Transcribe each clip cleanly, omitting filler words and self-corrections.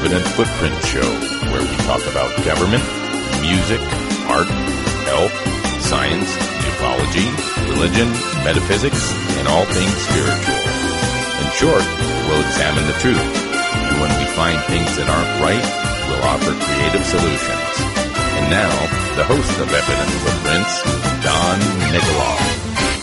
Evident Footprint Show, where we talk about government, music, art, health, science, ufology, religion, metaphysics, and all things spiritual. In short, we'll examine the truth, and when we find things that aren't right, we'll offer creative solutions. And now, the host of Evident Footprints, Don Nikoloff.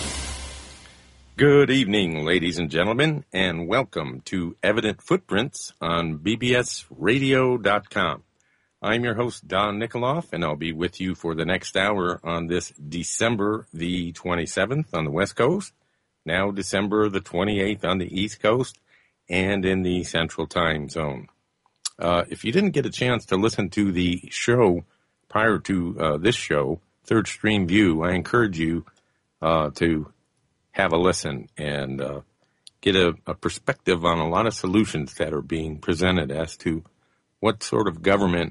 Good evening, ladies and gentlemen, and welcome to Evident Footprints on bbsradio.com. I'm your host, Don Nikoloff, and I'll be with you for the next hour on this December the 27th on the West Coast, now December the 28th on the East Coast, and in the Central Time Zone. If you didn't get a chance to listen to the show prior to this show, Third Stream View, I encourage you to have a listen and get a perspective on a lot of solutions that are being presented as to what sort of government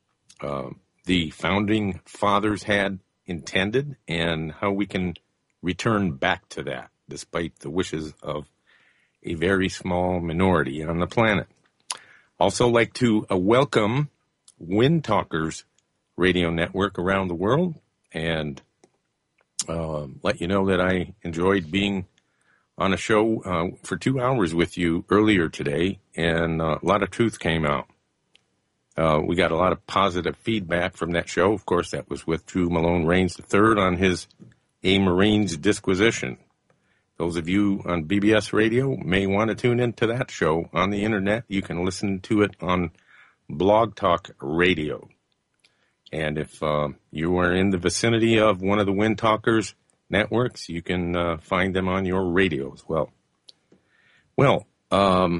the founding fathers had intended and how we can return back to that despite the wishes of a very small minority on the planet. Also like to welcome Wind Talkers radio network around the world and let you know that I enjoyed being on a show for 2 hours with you earlier today, and a lot of truth came out. We got a lot of positive feedback from that show. Of course, that was with Drew Malone Rains III on his A Marine's Disquisition. Those of you on BBS Radio may want to tune into that show on the internet. You can listen to it on Blog Talk Radio. And if you are in the vicinity of one of the Wind Talkers networks, you can find them on your radio as well. Well, a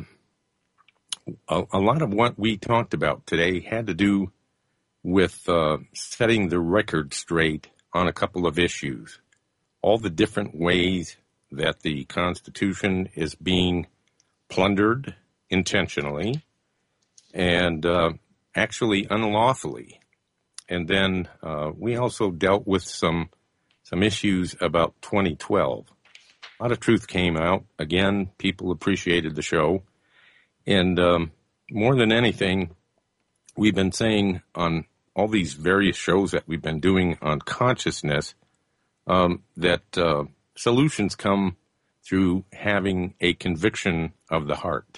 lot of what we talked about today had to do with setting the record straight on a couple of issues. All the different ways that the Constitution is being plundered intentionally and actually unlawfully. And then we also dealt with some issues about 2012. A lot of truth came out. Again, people appreciated the show. And more than anything, we've been saying on all these various shows that we've been doing on consciousness that solutions come through having a conviction of the heart.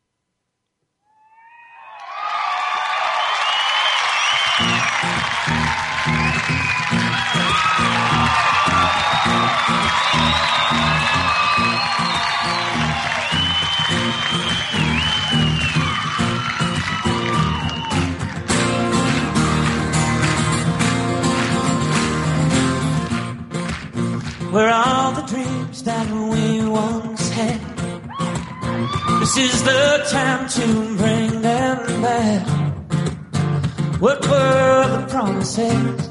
Where all the dreams that we once had, this is the time to bring them back. What were the promises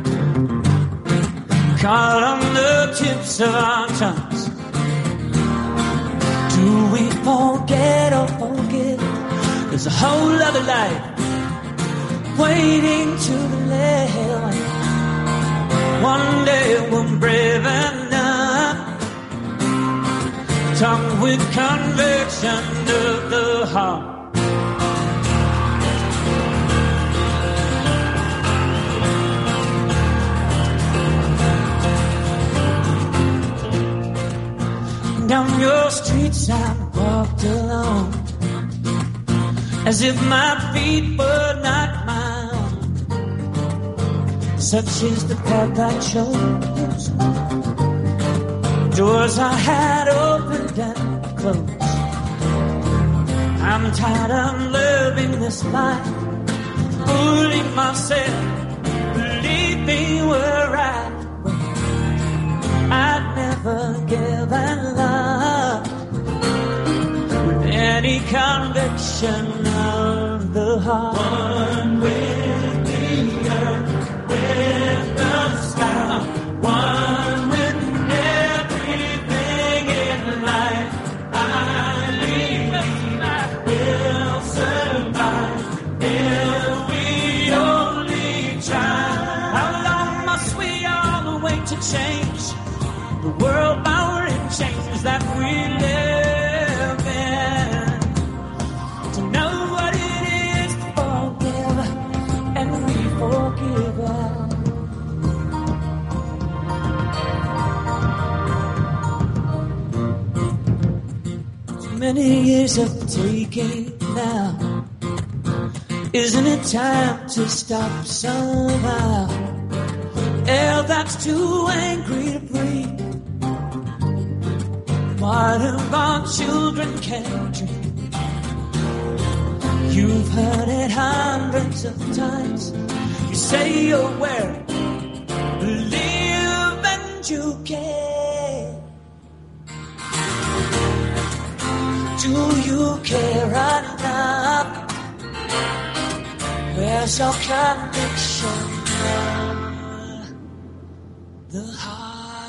caught on the tips of our tongues? Do we forget or forget? There's a whole other life waiting to the left. One day we're brave enough, tongue with conviction of the heart. Down your streets I walked alone, as if my feet were not mine. Such is the path I chose, doors I had opened and closed. I'm tired of living this life, fooling myself, believing we're right. I'd never give and love with any conviction of the heart. One with the earth, with the sky, one with everything in life. I believe we'll survive if we only try. How long must we all wait to change the world power and changes that we live in? To know what it is many years have taken now. Isn't it time to stop somehow? Air that's too angry to breathe. Water-born children can't drink. You've heard it hundreds of times. You say you're aware, believe and you care. Do you care enough? Where's your conviction? The heart.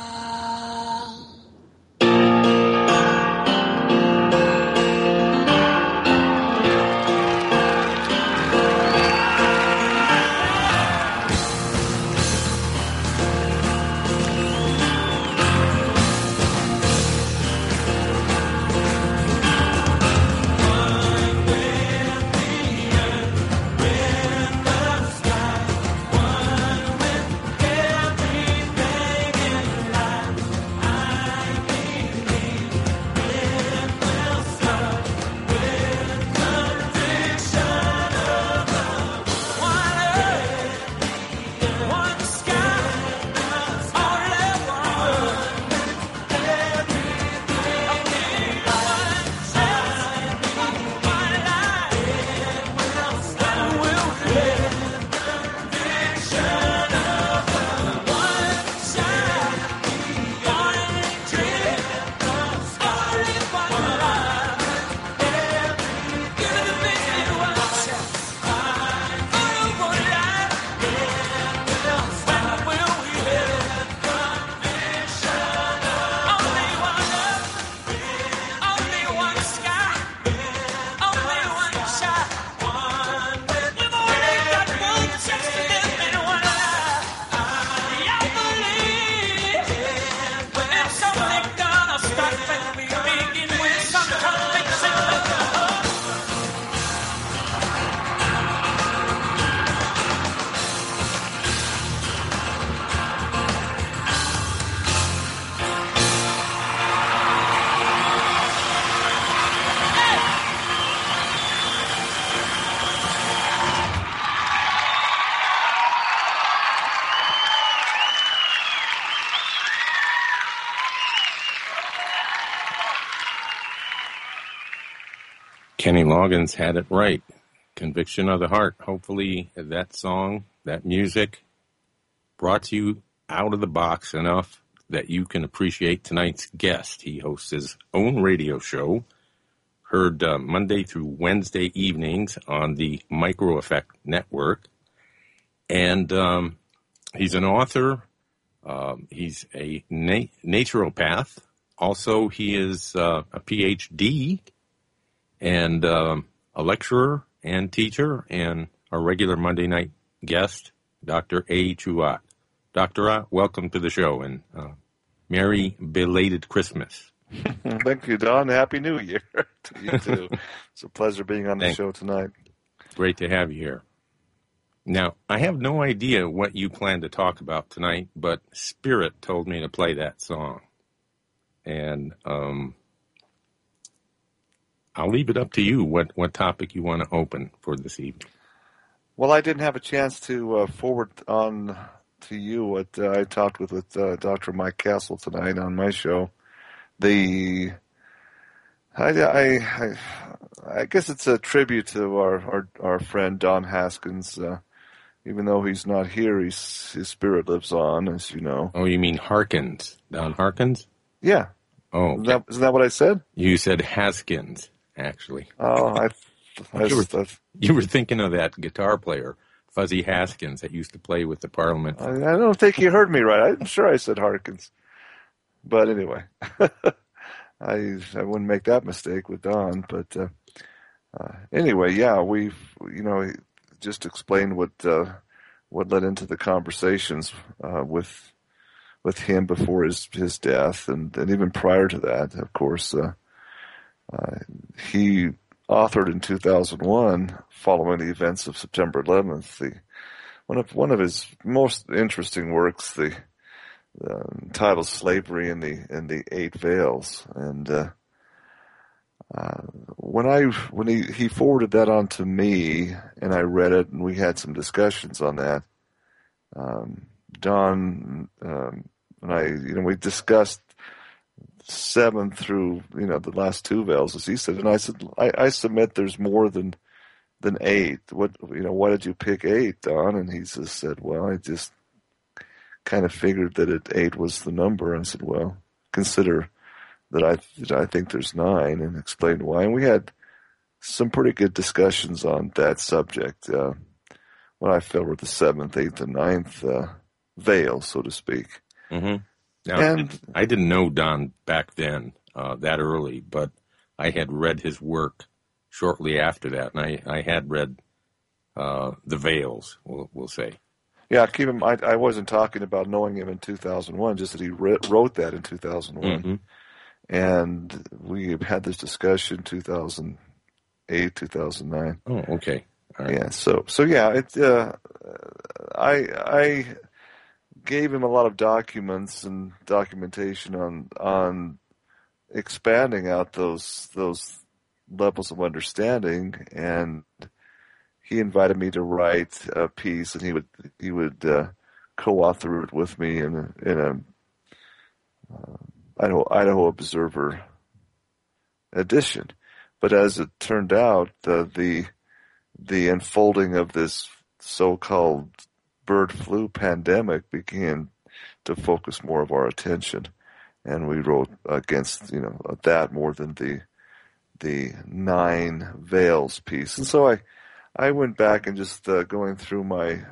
Kenny Loggins had it right. Conviction of the Heart. Hopefully that song, that music, brought you out of the box enough that you can appreciate tonight's guest. He hosts his own radio show, heard Monday through Wednesday evenings on the Micro Effect Network. And he's an author. He's a naturopath. Also, he is a PhD and a lecturer and teacher, and our regular Monday night guest, Dr. A. Chuat. Dr. A, welcome to the show, and Merry belated Christmas. Thank you, Don. Happy New Year to you, too. It's a pleasure being on the show tonight. Great to have you here. Now, I have no idea what you plan to talk about tonight, but Spirit told me to play that song. And I'll leave it up to you what topic you want to open for this evening. Well, I didn't have a chance to forward on to you what I talked with Dr. Mike Castle tonight on my show. I guess it's a tribute to our friend Don Haskins. Even though he's not here, his spirit lives on, as you know. Oh, you mean Harkins? Don Harkins? Yeah. Oh, okay. Isn't that what I said? You said Haskins, actually. Oh, you were thinking of that guitar player, Fuzzy Haskins, that used to play with the Parliament. I don't think you heard me right. I'm sure I said Harkins. But anyway, I wouldn't make that mistake with Don. But anyway, yeah, we've just explained what led into the conversations with him before his death, and even prior to that, of course, he authored in 2001, following the events of September 11th, one of his most interesting works, the titled "Slavery in the Eight Veils," and when he forwarded that on to me and I read it and we had some discussions on that, Don and I, we discussed 7 through the last 2 veils, as he said, and I said I submit there's more than 8. Why did you pick 8, Don? And he just said, well, I just kind of figured that 8 was the number. I said, well, consider that I think there's 9, and explained why. And we had some pretty good discussions on that subject. What I felt were the 7th, 8th, and 9th veil, so to speak. Mm-hmm. Now, I didn't know Don back then that early, but I had read his work shortly after that, and I had read the veils, we'll say. Yeah, keep him. I wasn't talking about knowing him in 2001, just that he wrote that in 2001. Mm-hmm. And we had this discussion 2008, 2009. Oh, okay. All right. Yeah. So yeah, I gave him a lot of documents and documentation on expanding out those levels of understanding, and he invited me to write a piece, and he would co-author it with me in a Idaho Observer edition. But as it turned out, the unfolding of this so-called bird flu pandemic began to focus more of our attention, and we wrote against that more than the 9 veils piece. And so I went back and just going through my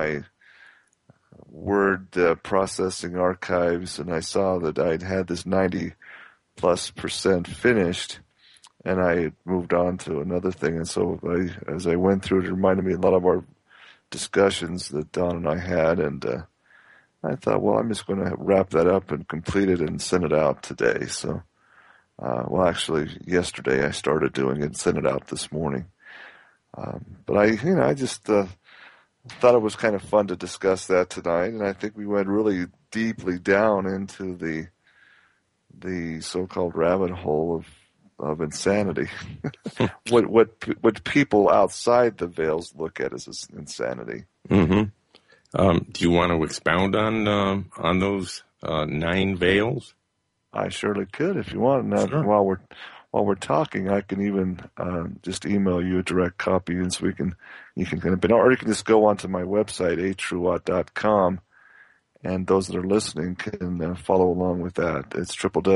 word processing archives, and I saw that I'd had this 90+% finished, and I had moved on to another thing. And so as I went through it reminded me a lot of our discussions that Don and I had, and I thought, well, I'm just going to wrap that up and complete it and send it out today. So, actually, yesterday I started doing it and sent it out this morning. But I just thought it was kind of fun to discuss that tonight, and I think we went really deeply down into the so-called rabbit hole of insanity. what people outside the veils look at as insanity. Mm-hmm. Do you want to expound on those 9 veils? I surely could, if you want. Now, sure. While we're talking, I can even just email you a direct copy, and so you can kind of, or you can just go onto my website, atrueaut.com, and those that are listening can follow along with that. It's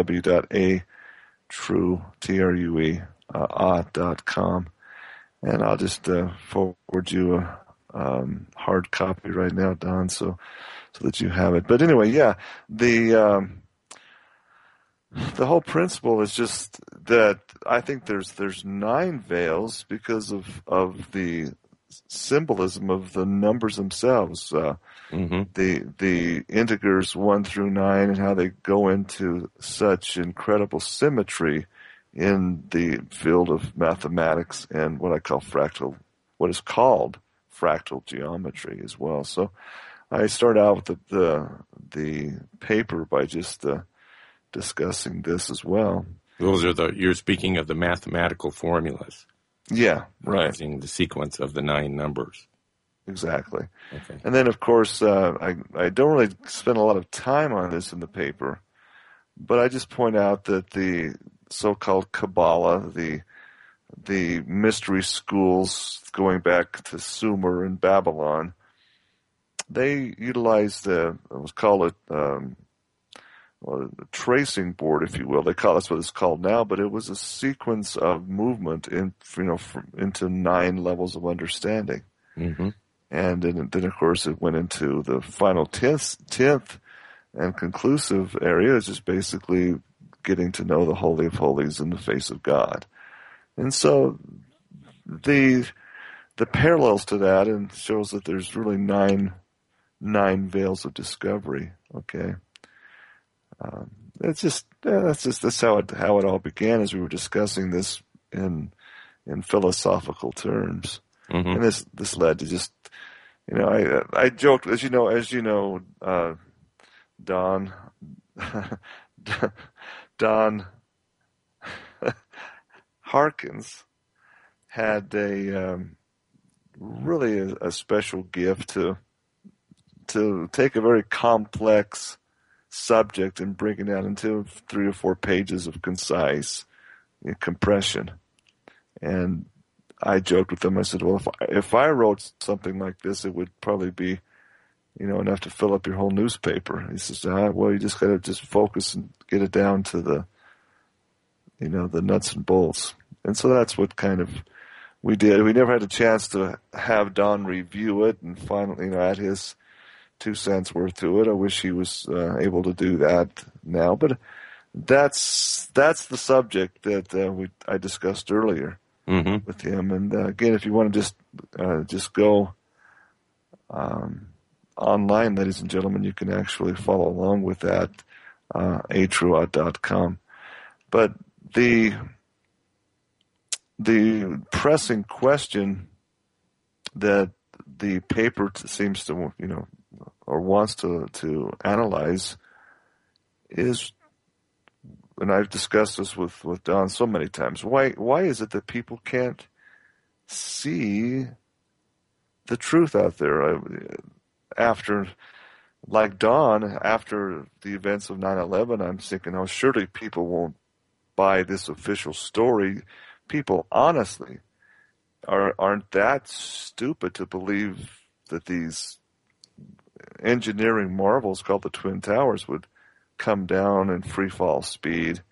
www.atrueaut.com, and I'll just forward you a hard copy right now, Don, so that you have it. But anyway, yeah, the whole principle is just that I think there's 9 veils because of the symbolism of the numbers themselves. Mm-hmm. The integers 1 through 9 and how they go into such incredible symmetry in the field of mathematics and what is called fractal geometry as well. So I start out with the paper by just discussing this as well. Those are you're speaking of the mathematical formulas. Yeah, right. Using the sequence of the 9 numbers. Exactly. Okay. And then, of course, I don't really spend a lot of time on this in the paper, but I just point out that the so-called Kabbalah, the mystery schools going back to Sumer and Babylon, they utilized let's call it a tracing board, if you will. That's what it's called now, but it was a sequence of movement into 9 levels of understanding. Mm-hmm. And then, of course, it went into the final 10th and conclusive area, is just basically getting to know the Holy of Holies in the face of God. And so the parallels to that, and shows that there's really nine veils of discovery. Okay. That's how it all began, as we were discussing this in philosophical terms. Mm-hmm. And this led to just, I joked, as you know, Don, Harkins had really a special gift to take a very complex subject and break it down into 3 or 4 pages of concise compression. And I joked with him. I said, well, if I wrote something like this, it would probably be, enough to fill up your whole newspaper. He says, well, you just got to just focus and get it down to the nuts and bolts. And so that's what kind of we did. We never had a chance to have Don review it and finally, add his 2 cents worth to it. I wish he was able to do that now, but that's the subject that I discussed earlier with him. And again, if you want to just go online, ladies and gentlemen, you can actually follow along with that, atruot.com. But the pressing question that the paper seems to, or wants to analyze is, and I've discussed this with Don so many times, why is it that people can't see the truth out there? After the events of 9/11, I'm thinking, surely people won't buy this official story. People honestly aren't that stupid to believe that these engineering marvels called the Twin Towers would come down in free fall speed,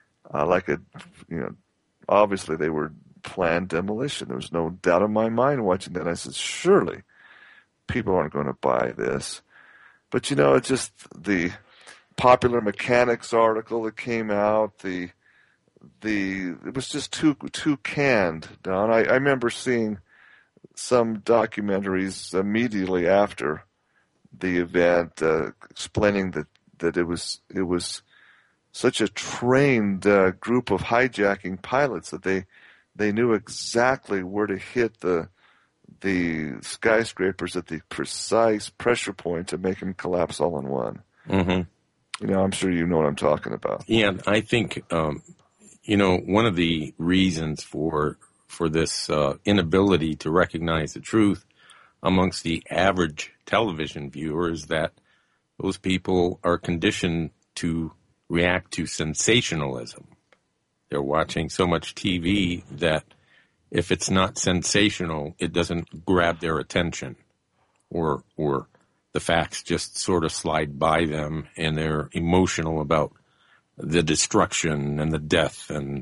obviously they were planned demolition. There was no doubt in my mind watching that. I said, surely people aren't going to buy this. But it's just the Popular Mechanics article that came out, it was just too canned, Don. I remember seeing some documentaries immediately after the event explaining that it was such a trained group of hijacking pilots that they knew exactly where to hit the skyscrapers at the precise pressure point to make them collapse all in one. Mm-hmm. I'm sure you know what I'm talking about. Yeah, I think one of the reasons for this inability to recognize the truth amongst the average television viewer is that those people are conditioned to react to sensationalism. They're watching so much TV that if it's not sensational, it doesn't grab their attention, or the facts just sort of slide by them, and they're emotional about the destruction and the death and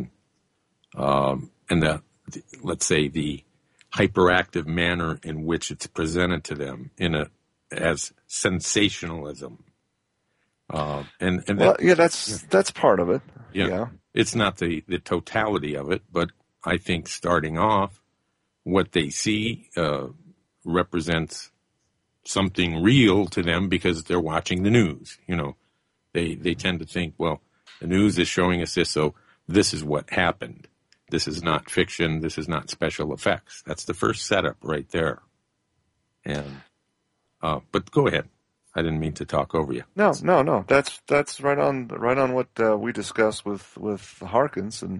the, let's say, the hyperactive manner in which it's presented to them as sensationalism. That's part of it. Yeah. It's not the totality of it, but I think starting off, what they see represents something real to them because they're watching the news. They tend to think, well, the news is showing us this, so this is what happened. This is not fiction. This is not special effects. That's the first setup right there. And but go ahead. I didn't mean to talk over you. No. That's right on what we discussed with Harkins, and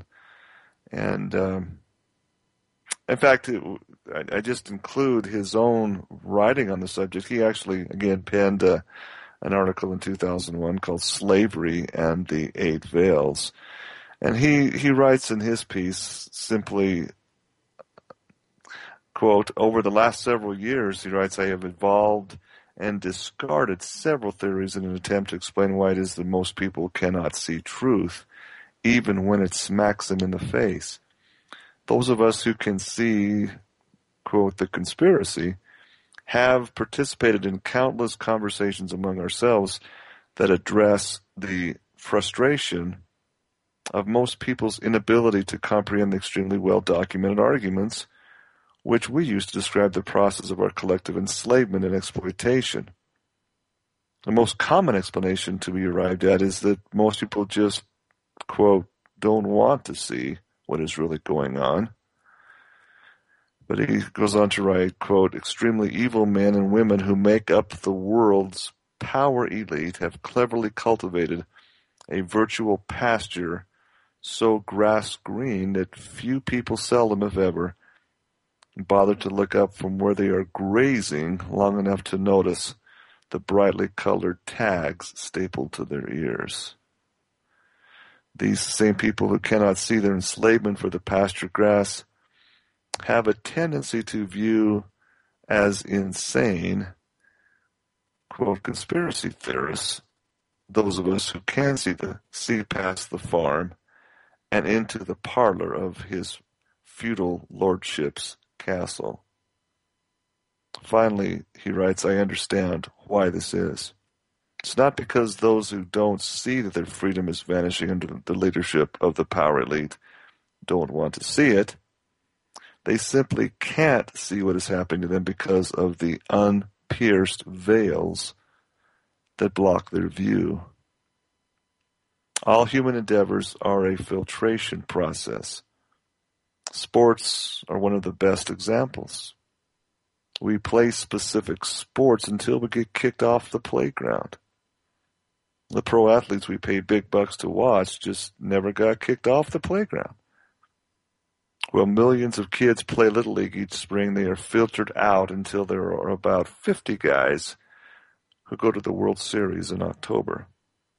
in fact, I just include his own writing on the subject. He actually, again, penned an article in 2001 called "Slavery and the Eight Veils," and he writes in his piece simply, quote, "Over the last several years," he writes, "I have evolved and discarded several theories in an attempt to explain why it is that most people cannot see truth, even when it smacks them in the face. Those of us who can see," quote, "the conspiracy, have participated in countless conversations among ourselves that address the frustration of most people's inability to comprehend the extremely well-documented arguments which we use to describe the process of our collective enslavement and exploitation. The most common explanation to be arrived at is that most people just, quote, don't want to see what is really going on." But he goes on to write, quote, "Extremely evil men and women who make up the world's power elite have cleverly cultivated a virtual pasture so grass green that few people seldom, if ever, bother to look up from where they are grazing long enough to notice the brightly colored tags stapled to their ears. These same people who cannot see their enslavement for the pasture grass have a tendency to view as insane, quote, conspiracy theorists, those of us who can see past the farm and into the parlor of his feudal lordship's castle. Finally, he writes, I understand why this is. It's not because those who don't see that their freedom is vanishing under the leadership of the power elite don't want to see it. They simply can't see what is happening to them because of the unpierced veils that block their view. All human endeavors are a filtration process. Sports are one of the best examples. We play specific sports until we get kicked off the playground. The pro athletes we paid big bucks to watch just never got kicked off the playground. While millions of kids play Little League each spring, they are filtered out until there are about 50 guys who go to the World Series in October.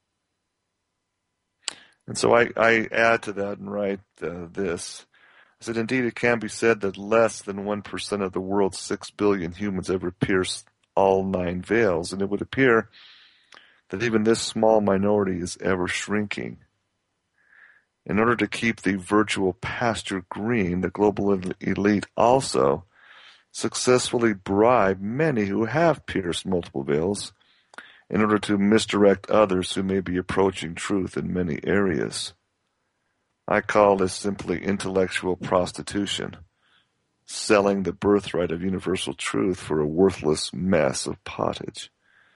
And so I add to that and write this. I said, indeed, it can be said that less than 1% of the world's 6 billion humans ever pierce all 9 veils, and it would appear that even this small minority is ever shrinking. In order to keep the virtual pasture green, the global elite also successfully bribe many who have pierced multiple veils in order to misdirect others who may be approaching truth in many areas. I call this simply intellectual prostitution, selling the birthright of universal truth for a worthless mess of pottage.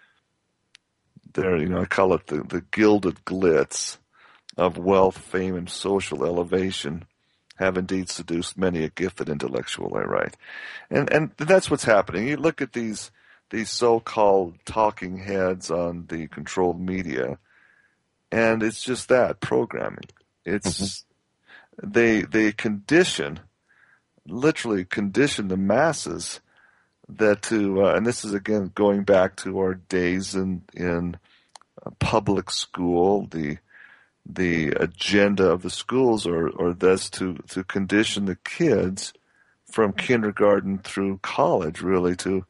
I call it the gilded glitz of wealth, fame, and social elevation have indeed seduced many a gifted intellectual, I write. And that's what's happening. You look at these so-called talking heads on the controlled media, and it's just that, programming. It's they literally condition the masses that and this is again going back to our days in public school, the agenda of the schools are thus to condition the kids from kindergarten through college, really, to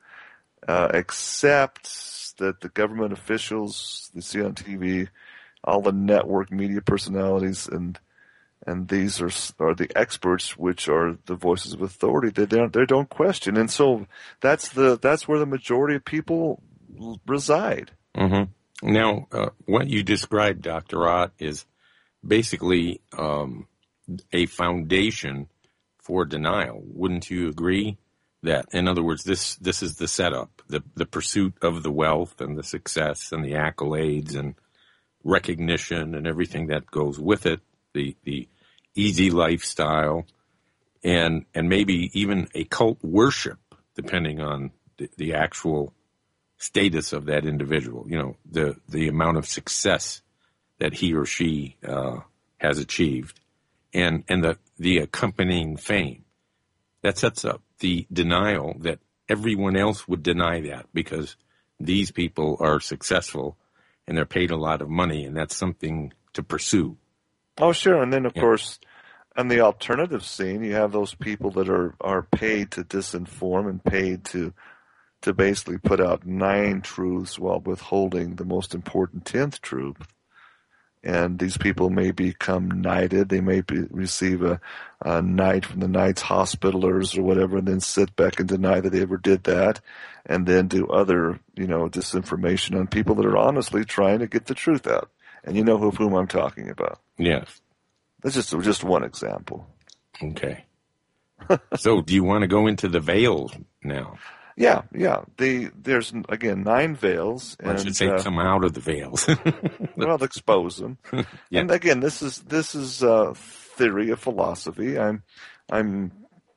accept that the government officials they see on TV, all the network media personalities, and these are the experts, which are the voices of authority. They don't question, and so that's where the majority of people reside. Mm-hmm. Now, what you described, Dr. Ott, is basically a foundation for denial. Wouldn't you agree that, in other words, this is the setup, the pursuit of the wealth and the success and the accolades and recognition and everything that goes with it, the easy lifestyle, and maybe even a cult worship, depending on the actual status of that individual, the amount of success that he or she has achieved, and the accompanying fame. That sets up the denial that everyone else would deny that because these people are successful and they're paid a lot of money, and that's something to pursue. Oh, sure. And then, of course, on the alternative scene, you have those people that are paid to disinform and paid to basically put out 9 truths while withholding the most important 10th truth. And these people may become knighted. They may receive a knight from the Knights Hospitalers or whatever, and then sit back and deny that they ever did that, and then do other, disinformation on people that are honestly trying to get the truth out. And you know of whom I'm talking about. Yes. That's just one example. Okay. So do you want to go into the veils now? Yeah. There's, again, 9 veils. I should say come out of the veils. Well, expose them. Yeah. And again, this is a theory, a philosophy. I'm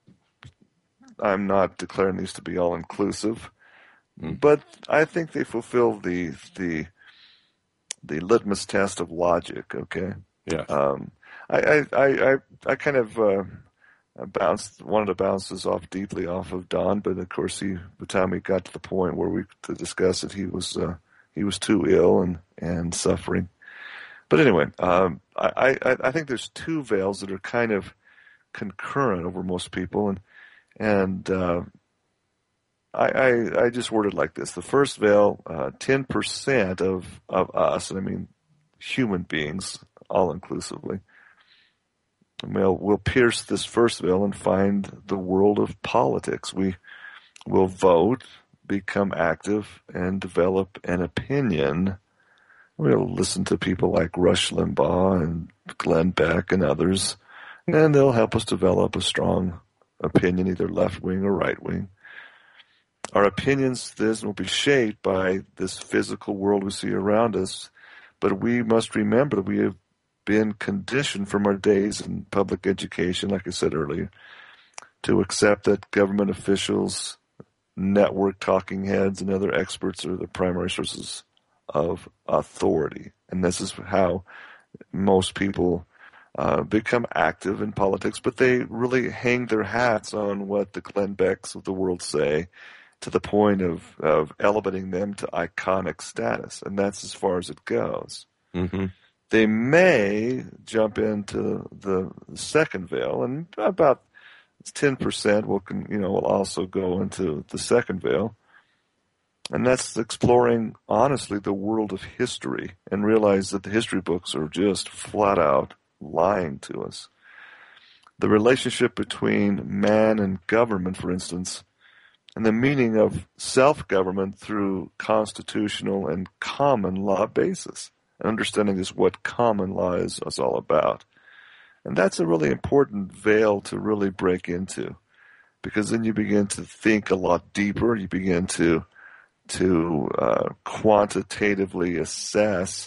not declaring these to be all inclusive, but I think they fulfill the litmus test of logic. Okay. Yeah. I kind of wanted to bounce this off deeply off of Don, but of course by the time we got to the point where we to discuss it, he was too ill and suffering. But anyway, I think there's two veils that are kind of concurrent over most people, and I just word it like this: the first veil, 10% of us, and I mean human beings, all inclusively, we'll pierce this first veil and find the world of politics. We will vote, become active, and develop an opinion. We'll listen to people like Rush Limbaugh and Glenn Beck and others, and they'll help us develop a strong opinion, either left-wing or right-wing. Our opinions will be shaped by this physical world we see around us, but we must remember that we have been conditioned from our days in public education, like I said earlier, to accept that government officials, network talking heads, and other experts are the primary sources of authority. And this is how most people become active in politics, but they really hang their hats on what the Glenn Becks of the world say, to the point of elevating them to iconic status. And that's as far as it goes. Mm-hmm. They may jump into the second veil, and about 10% will also go into the second veil. And that's exploring, honestly, the world of history and realize that the history books are just flat out lying to us. The relationship between man and government, for instance, and the meaning of self-government through constitutional and common law basis. Understanding is what common law is all about. And that's a really important veil to really break into, because then you begin to think a lot deeper. You begin to quantitatively assess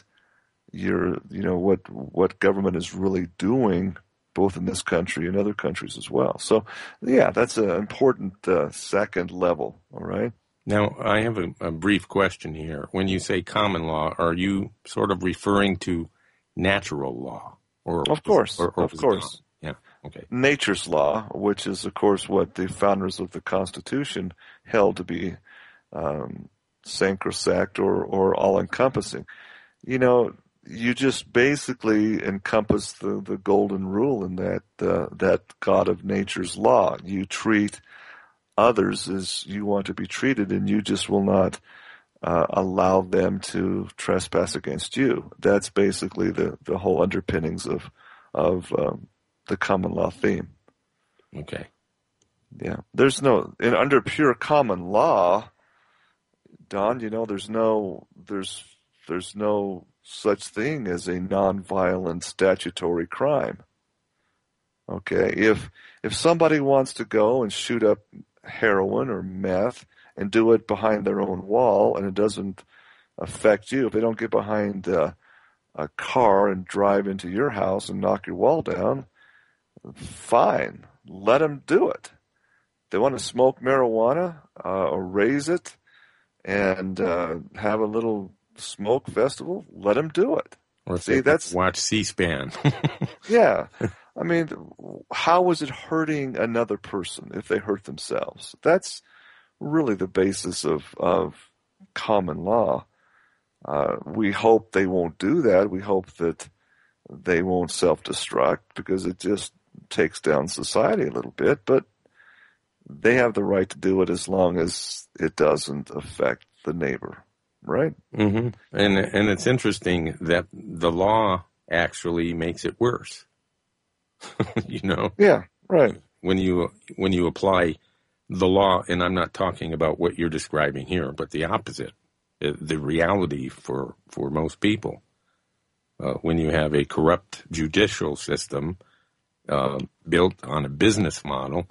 what government is really doing, both in this country and other countries as well. So, yeah, that's an important second level, all right? Now, I have a brief question here. When you say common law, are you sort of referring to natural law? Of course. Yeah, okay. Nature's law, which is, of course, what the founders of the Constitution held to be sacrosanct or all-encompassing. You just basically encompass the golden rule in that God of nature's law. You treat others as you want to be treated, and you just will not allow them to trespass against you. That's basically the whole underpinnings of the common law theme. Okay. Yeah. Under pure common law, Don, there's no such thing as a nonviolent statutory crime. Okay, if somebody wants to go and shoot up heroin or meth and do it behind their own wall and it doesn't affect you, if they don't get behind a car and drive into your house and knock your wall down, fine, let them do it. If they want to smoke marijuana or raise it and have a little smoke festival, let them do it. Or that's watch C-SPAN. Yeah. I mean, how is it hurting another person if they hurt themselves? That's really the basis of common law. We hope they won't do that. We hope that they won't self-destruct, because it just takes down society a little bit. But they have the right to do it as long as it doesn't affect the neighbor, right? Mm-hmm. And it's interesting that the law actually makes it worse. Yeah, right. When you apply the law, and I'm not talking about what you're describing here, but the opposite, the reality for most people. When you have a corrupt judicial system built on a business model,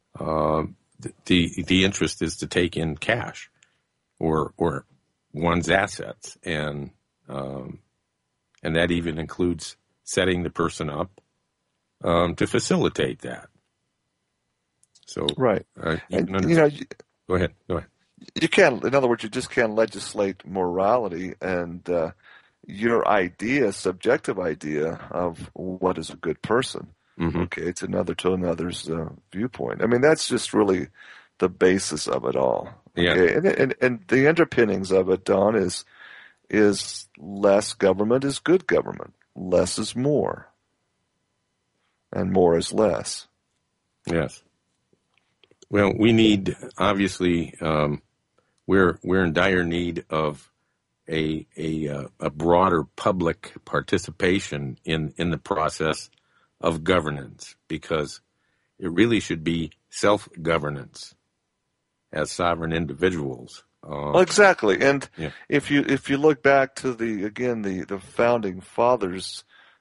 the interest is to take in cash or one's assets, and that even includes setting the person up to facilitate that. So, right. Go ahead. You can't, in other words, you just can't legislate morality and, your idea, subjective idea of what is a good person. Mm-hmm. Okay, it's to another's viewpoint. I mean, that's just really the basis of it all. Okay, Yeah. and the underpinnings of it, Don, is less government is good government. Less is more, and more is less. Yes. Well, we need, obviously, we're in dire need of a broader public participation in the process of governance, because it really should be self-governance as sovereign individuals. Well, exactly. And Yeah. if you look back to the founding fathers'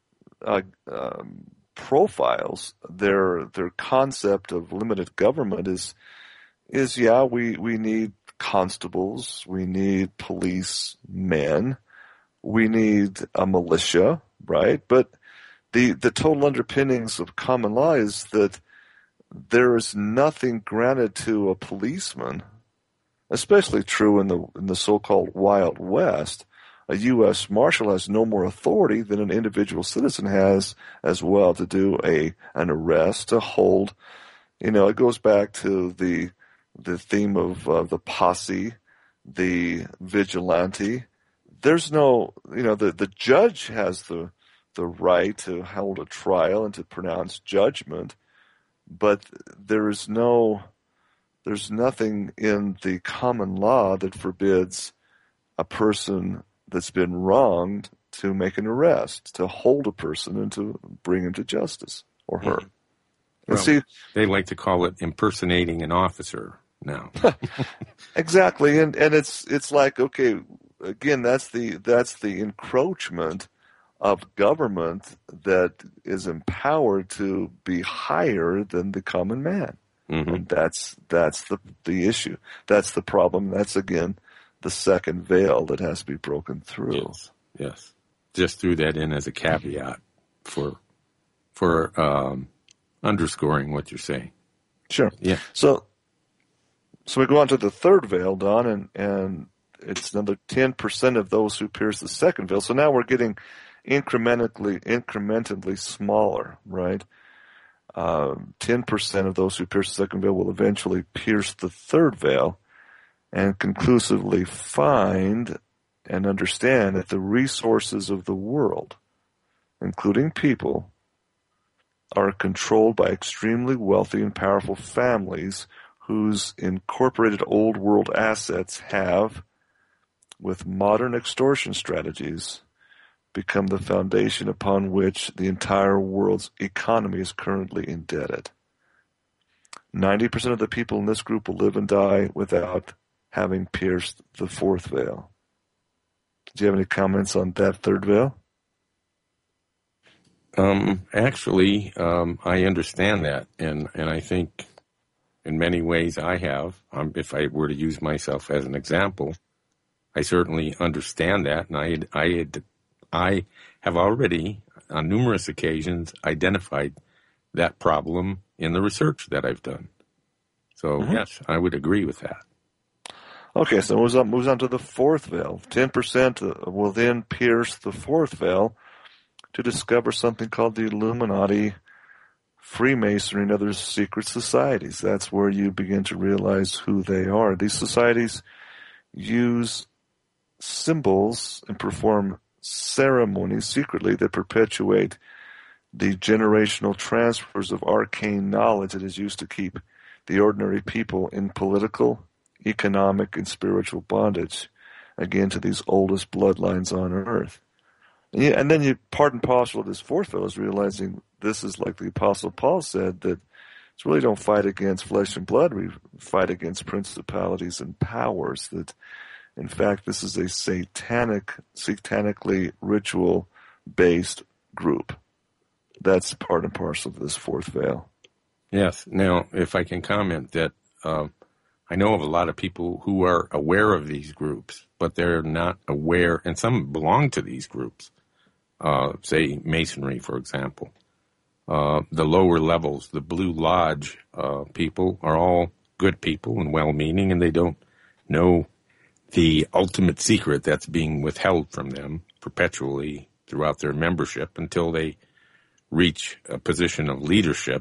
profiles, their concept of limited government is we need constables, we need policemen, we need a militia, right? But the total underpinnings of common law is that there is nothing granted to a policeman, especially true in the so-called Wild West. A U.S. Marshal has no more authority than an individual citizen has as well to do an arrest, to hold. You know, it goes back to the theme of the posse, the vigilante. There's no, the judge has the right to hold a trial and to pronounce judgment, but there's nothing in the common law that forbids a person that's been wronged to make an arrest, to hold a person and to bring him to justice, or her. Mm-hmm. Well, see, they like to call it impersonating an officer now. Exactly, and it's like, okay, again, that's the encroachment of government that is empowered to be higher than the common man. Mm-hmm. And that's the issue. That's the problem. That's, again, the second veil that has to be broken through. Yes. Just threw that in as a caveat for underscoring what you're saying. Sure. Yeah. So we go on to the third veil, Don, and it's another 10% of those who pierce the second veil. So now we're getting incrementally smaller, right? 10% of those who pierce the second veil will eventually pierce the third veil and conclusively find and understand that the resources of the world, including people, are controlled by extremely wealthy and powerful families whose incorporated old world assets have, with modern extortion strategies, become the foundation upon which the entire world's economy is currently indebted. 90% of the people in this group will live and die without having pierced the fourth veil. Do you have any comments on that third veil? Actually, I understand that, and I think in many ways I have. If I were to use myself as an example, I certainly understand that, and I have already, on numerous occasions, identified that problem in the research that I've done. So, yes, I would agree with that. Okay, so it moves on to the fourth veil. 10% will then pierce the fourth veil to discover something called the Illuminati, Freemasonry, and other secret societies. That's where you begin to realize who they are. These societies use symbols and perform ceremonies secretly that perpetuate the generational transfers of arcane knowledge that is used to keep the ordinary people in political, economic, and spiritual bondage, again, to these oldest bloodlines on earth. And then part and parcel of this fourth veil is realizing this is like the Apostle Paul said, that it's really don't fight against flesh and blood, we fight against principalities and powers, that in fact this is a satanically ritual-based group. That's part and parcel of this fourth veil. Yes. Now, if I can comment that I know of a lot of people who are aware of these groups, but they're not aware, and some belong to these groups, say Masonry, for example. The lower levels, the Blue Lodge people, are all good people and well-meaning, and they don't know the ultimate secret that's being withheld from them perpetually throughout their membership until they reach a position of leadership.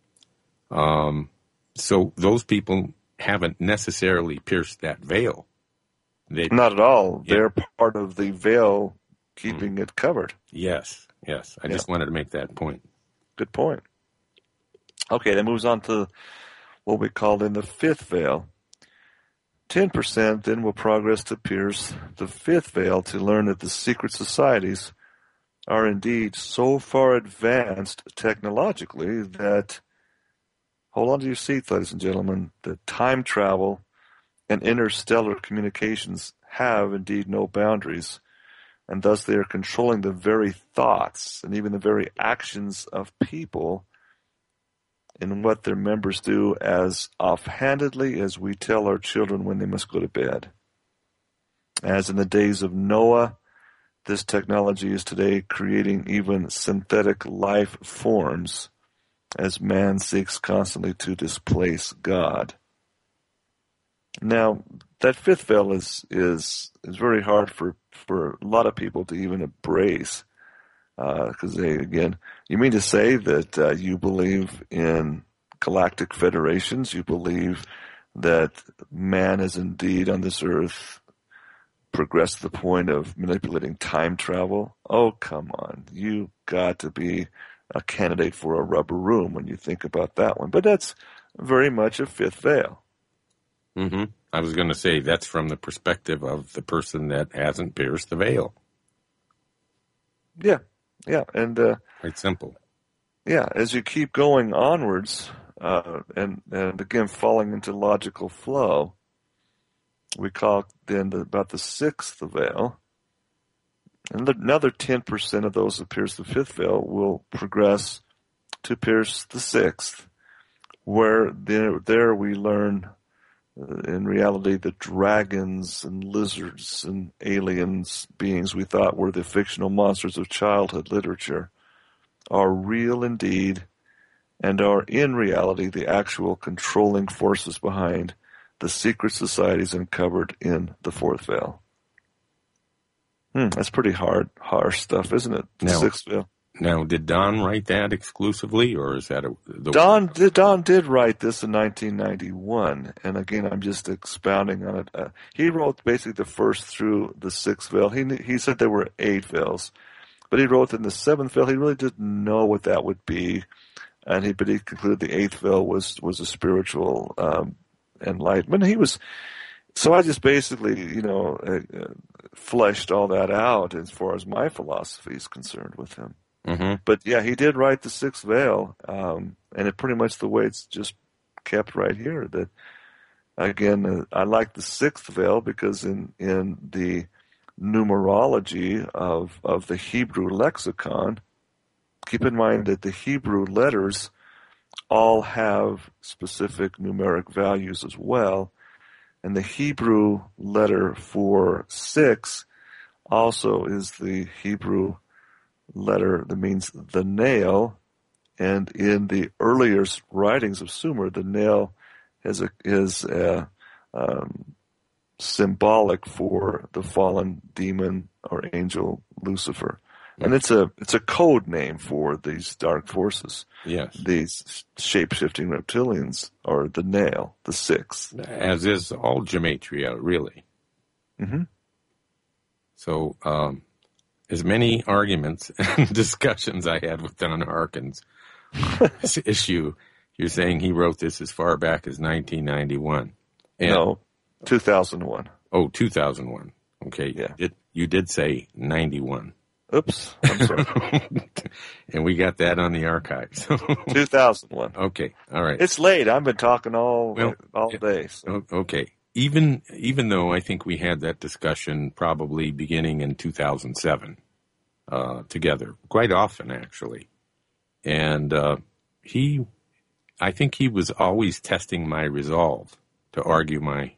So those people haven't necessarily pierced that veil. Not at all. Yeah. They're part of the veil keeping it covered. Yes. I just wanted to make that point. Good point. Okay, that moves on to what we call then the fifth veil. 10% then will progress to pierce the fifth veil to learn that the secret societies are indeed so far advanced technologically that, hold on to your seats, ladies and gentlemen, that time travel and interstellar communications have indeed no boundaries, and thus they are controlling the very thoughts and even the very actions of people in what their members do as offhandedly as we tell our children when they must go to bed. As in the days of Noah, this technology is today creating even synthetic life forms as man seeks constantly to displace God. Now, that fifth veil is very hard for a lot of people to even embrace, because you mean to say that you believe in galactic federations, you believe that man is indeed on this earth progressed to the point of manipulating time travel? Oh, come on. You got to be a candidate for a rubber room when you think about that one. But that's very much a fifth veil. Mm-hmm. I was going to say that's from the perspective of the person that hasn't pierced the veil. Yeah, and quite simple. Yeah, as you keep going onwards, and again falling into logical flow, we call then about the sixth veil, and another 10% of those who pierce the fifth veil will progress to pierce the sixth, where there we learn. In reality, the dragons and lizards and aliens beings we thought were the fictional monsters of childhood literature are real indeed and are in reality the actual controlling forces behind the secret societies uncovered in the fourth veil. That's pretty harsh stuff, isn't it? The sixth veil. Now, did Don write that exclusively, or is that Don did write this in 1991, and again, I'm just expounding on it. He wrote basically the first through the sixth veil. He said there were 8 veils, but he wrote in the seventh veil. He really didn't know what that would be, but he concluded the 8th veil was a spiritual enlightenment. So I just basically, fleshed all that out as far as my philosophy is concerned with him. Mm-hmm. But yeah, he did write the sixth veil, and it pretty much the way it's just kept right here. That again, I like the sixth veil because in the numerology of the Hebrew lexicon, keep in mind that the Hebrew letters all have specific numeric values as well, and the Hebrew letter for 6 also is the Hebrew letter that means the nail, and in the earliest writings of Sumer, the nail is symbolic for the fallen demon or angel Lucifer, and it's a code name for these dark forces. Yes, these shape-shifting reptilians are the nail, the 6th, as is all gematria, really. Mm-hmm. So. As many arguments and discussions I had with Don Harkins, this issue, you're saying he wrote this as far back as 1991. No, 2001. Oh, 2001. Okay. Yeah. You did say 91. Oops, I'm sorry. And we got that on the archives. 2001. Okay, all right. It's late. I've been talking all day. So. Okay. Even though I think we had that discussion probably beginning in 2007 together, quite often actually, and I think he was always testing my resolve to argue my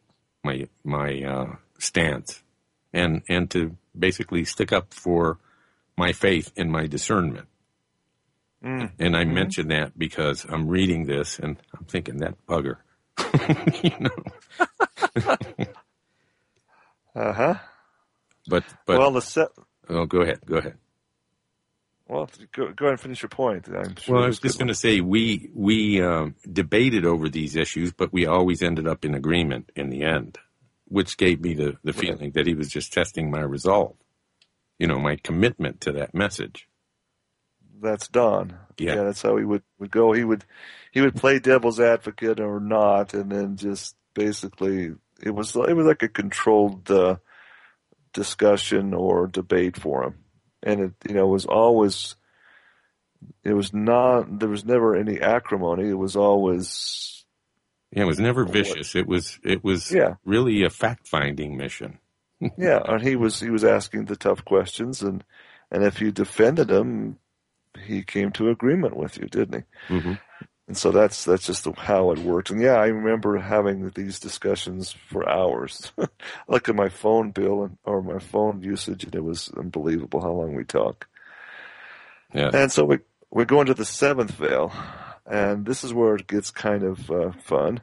stance and to basically stick up for my faith and my discernment. And I mention that because I'm reading this and I'm thinking that bugger. Uh-huh. But Well, go ahead. well, go ahead and finish your point. I'm sure. Well, I was just going to say we debated over these issues, but we always ended up in agreement in the end, which gave me the feeling that he was just testing my resolve, my commitment to that message. That's Don. Yeah. That's how he would go. He would play devil's advocate or not, and then just basically it was like a controlled discussion or debate for him, and there was never any acrimony. It was always it was never vicious. It was really a fact finding mission. Yeah, and he was asking the tough questions, and if you defended him, he came to agreement with you, didn't he? Mm-hmm. And so that's just how it worked. And yeah, I remember having these discussions for hours. Look at my phone bill or my phone usage, and it was unbelievable how long we talk. Yeah. And so we're going to the seventh veil, and this is where it gets kind of fun.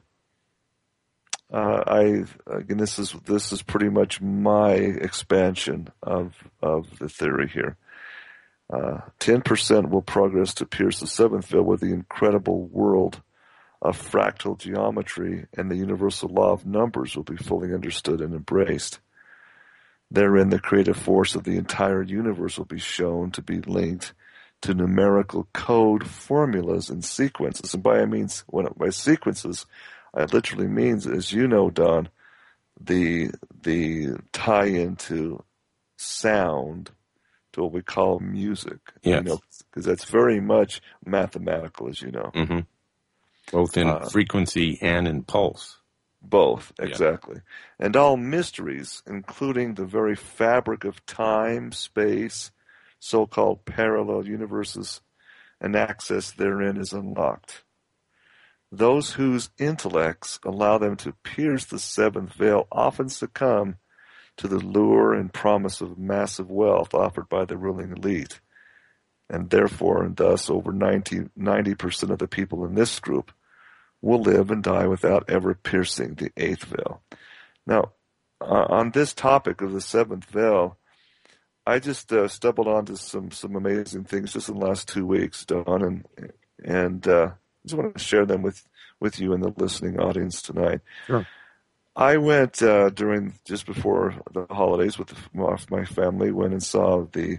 This is pretty much my expansion of the theory here. 10% will progress to pierce the seventh veil, where the incredible world of fractal geometry and the universal law of numbers will be fully understood and embraced. Therein, the creative force of the entire universe will be shown to be linked to numerical code formulas and sequences. And by sequences, I literally means, as you know, Don, the tie into sound to what we call music. Yes. Because that's very much mathematical, as you know. Mm-hmm. Both in frequency and in pulse. Both, exactly. Yeah. And all mysteries, including the very fabric of time, space, so-called parallel universes, and access therein is unlocked. Those whose intellects allow them to pierce the seventh veil often succumb to the lure and promise of massive wealth offered by the ruling elite. And therefore, and thus, over 90% of the people in this group will live and die without ever piercing the eighth veil. Now, on this topic of the seventh veil, I just stumbled onto some amazing things just in the last 2 weeks, Don, and just want to share them with you and the listening audience tonight. Sure. I went just before the holidays with my family. Went and saw the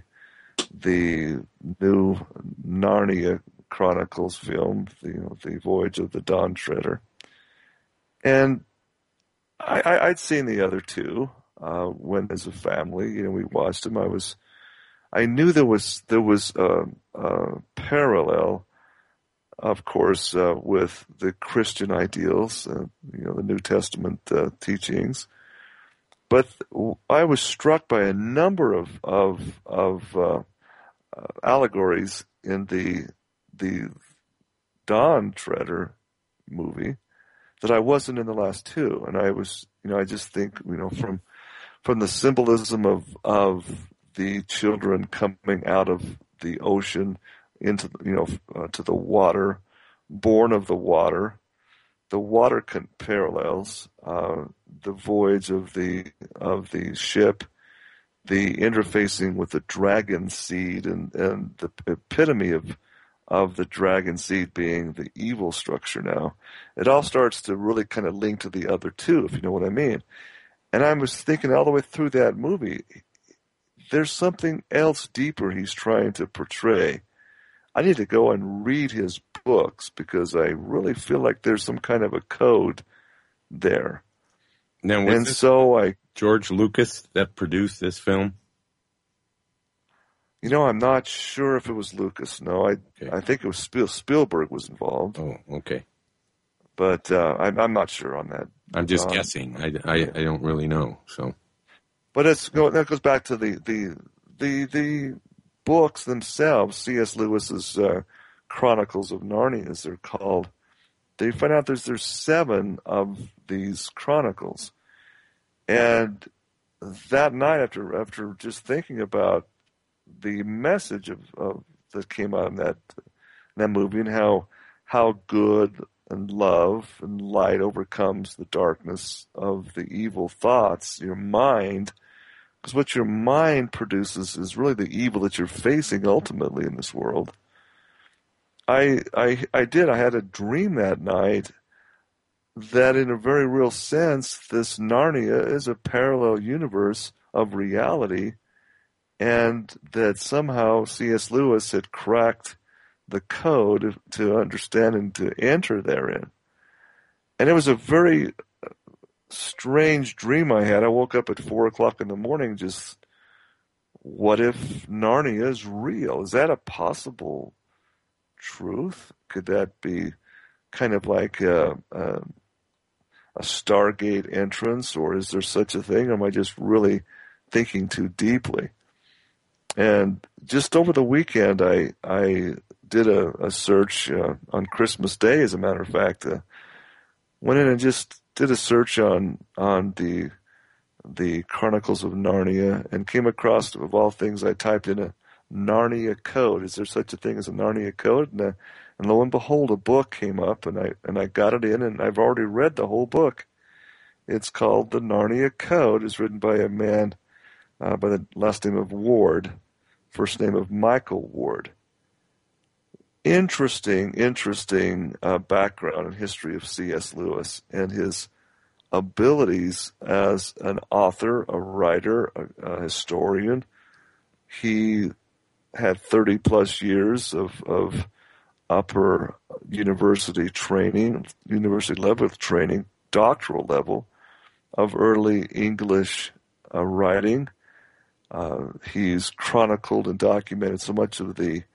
new Narnia Chronicles film, the Voyage of the Dawn Treader, and I'd seen the other two when as a family. We watched them. I knew there was a parallel, of course, with the Christian ideals, the New Testament teachings. But I was struck by a number of allegories in the Dawn Treader movie that I wasn't in the last two. And I was, I just think, from the symbolism of the children coming out of the ocean into, to the water, born of the water parallels the voyage of the ship, the interfacing with the dragon seed, and the epitome of the dragon seed being the evil structure. Now, it all starts to really kind of link to the other two, if you know what I mean. And I was thinking all the way through that movie, there's something else deeper he's trying to portray. I need to go and read his books because I really feel like there's some kind of a code there. Now, George Lucas that produced this film? I'm not sure if it was Lucas. No, I think it was Spielberg was involved. Oh, okay. But I'm not sure on that. I'm just guessing. I don't really know. So, but that goes back to the books themselves. C.S. Lewis's Chronicles of Narnia, as they're called. They find out there's 7 of these chronicles, and that night after just thinking about the message of that came out in that movie and how good and love and light overcomes the darkness of the evil thoughts, your mind, because what your mind produces is really the evil that you're facing ultimately in this world. I had a dream that night that in a very real sense, this Narnia is a parallel universe of reality, and that somehow C.S. Lewis had cracked the code to understand and to enter therein. And it was a very strange dream I had. I woke up at 4 o'clock in the morning just, what if Narnia is real? Is that a possible truth? Could that be kind of like a Stargate entrance, or is there such a thing? Or am I just really thinking too deeply? And just over the weekend, I did a search on Christmas Day, as a matter of fact. Went in and just did a search on the Chronicles of Narnia, and came across, of all things, I typed in a Narnia code. Is there such a thing as a Narnia code? And lo and behold, a book came up, and I got it in, and I've already read the whole book. It's called The Narnia Code. It's written by a man by the last name of Ward, first name of Michael Ward. Interesting background and history of C.S. Lewis and his abilities as an author, a writer, a historian. He had 30 plus years of upper university training, university level training, doctoral level of early English writing. He's chronicled and documented so much of the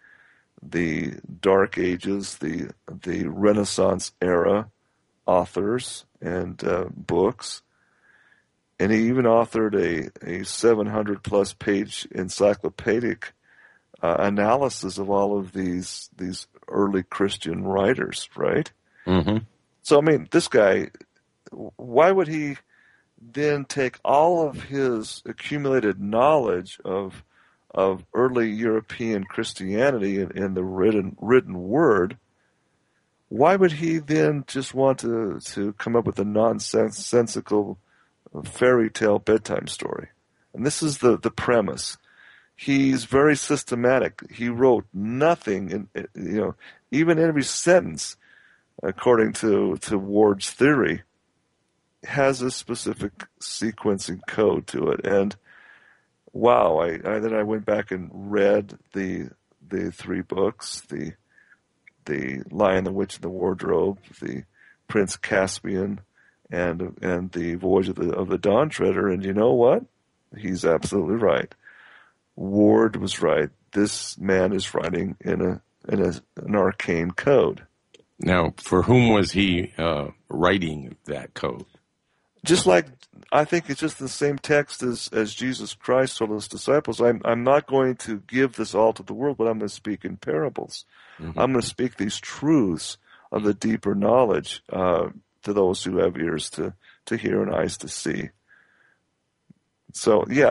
Dark Ages, the Renaissance era authors and books. And he even authored a 700 plus page encyclopedic analysis of all of these early Christian writers, right? Mm-hmm. So, I mean, this guy, why would he then take all of his accumulated knowledge of early European Christianity in the written word? Why would he then just want to come up with a nonsensical fairy tale bedtime story? And this is the premise. He's very systematic. He wrote nothing, even every sentence, according to Ward's theory, has a specific sequencing code to it. And wow, then I went back and read the 3 books, the Lion, the Witch, and the Wardrobe, the Prince Caspian, and the Voyage of the Dawn Treader. And you know what? He's absolutely right. Ward was right. This man is writing in an arcane code. Now, for whom was he writing that code? Just like, I think it's just the same text as Jesus Christ told his disciples. I'm not going to give this all to the world, but I'm going to speak in parables. Mm-hmm. I'm going to speak these truths of the deeper knowledge to those who have ears to hear and eyes to see. So yeah,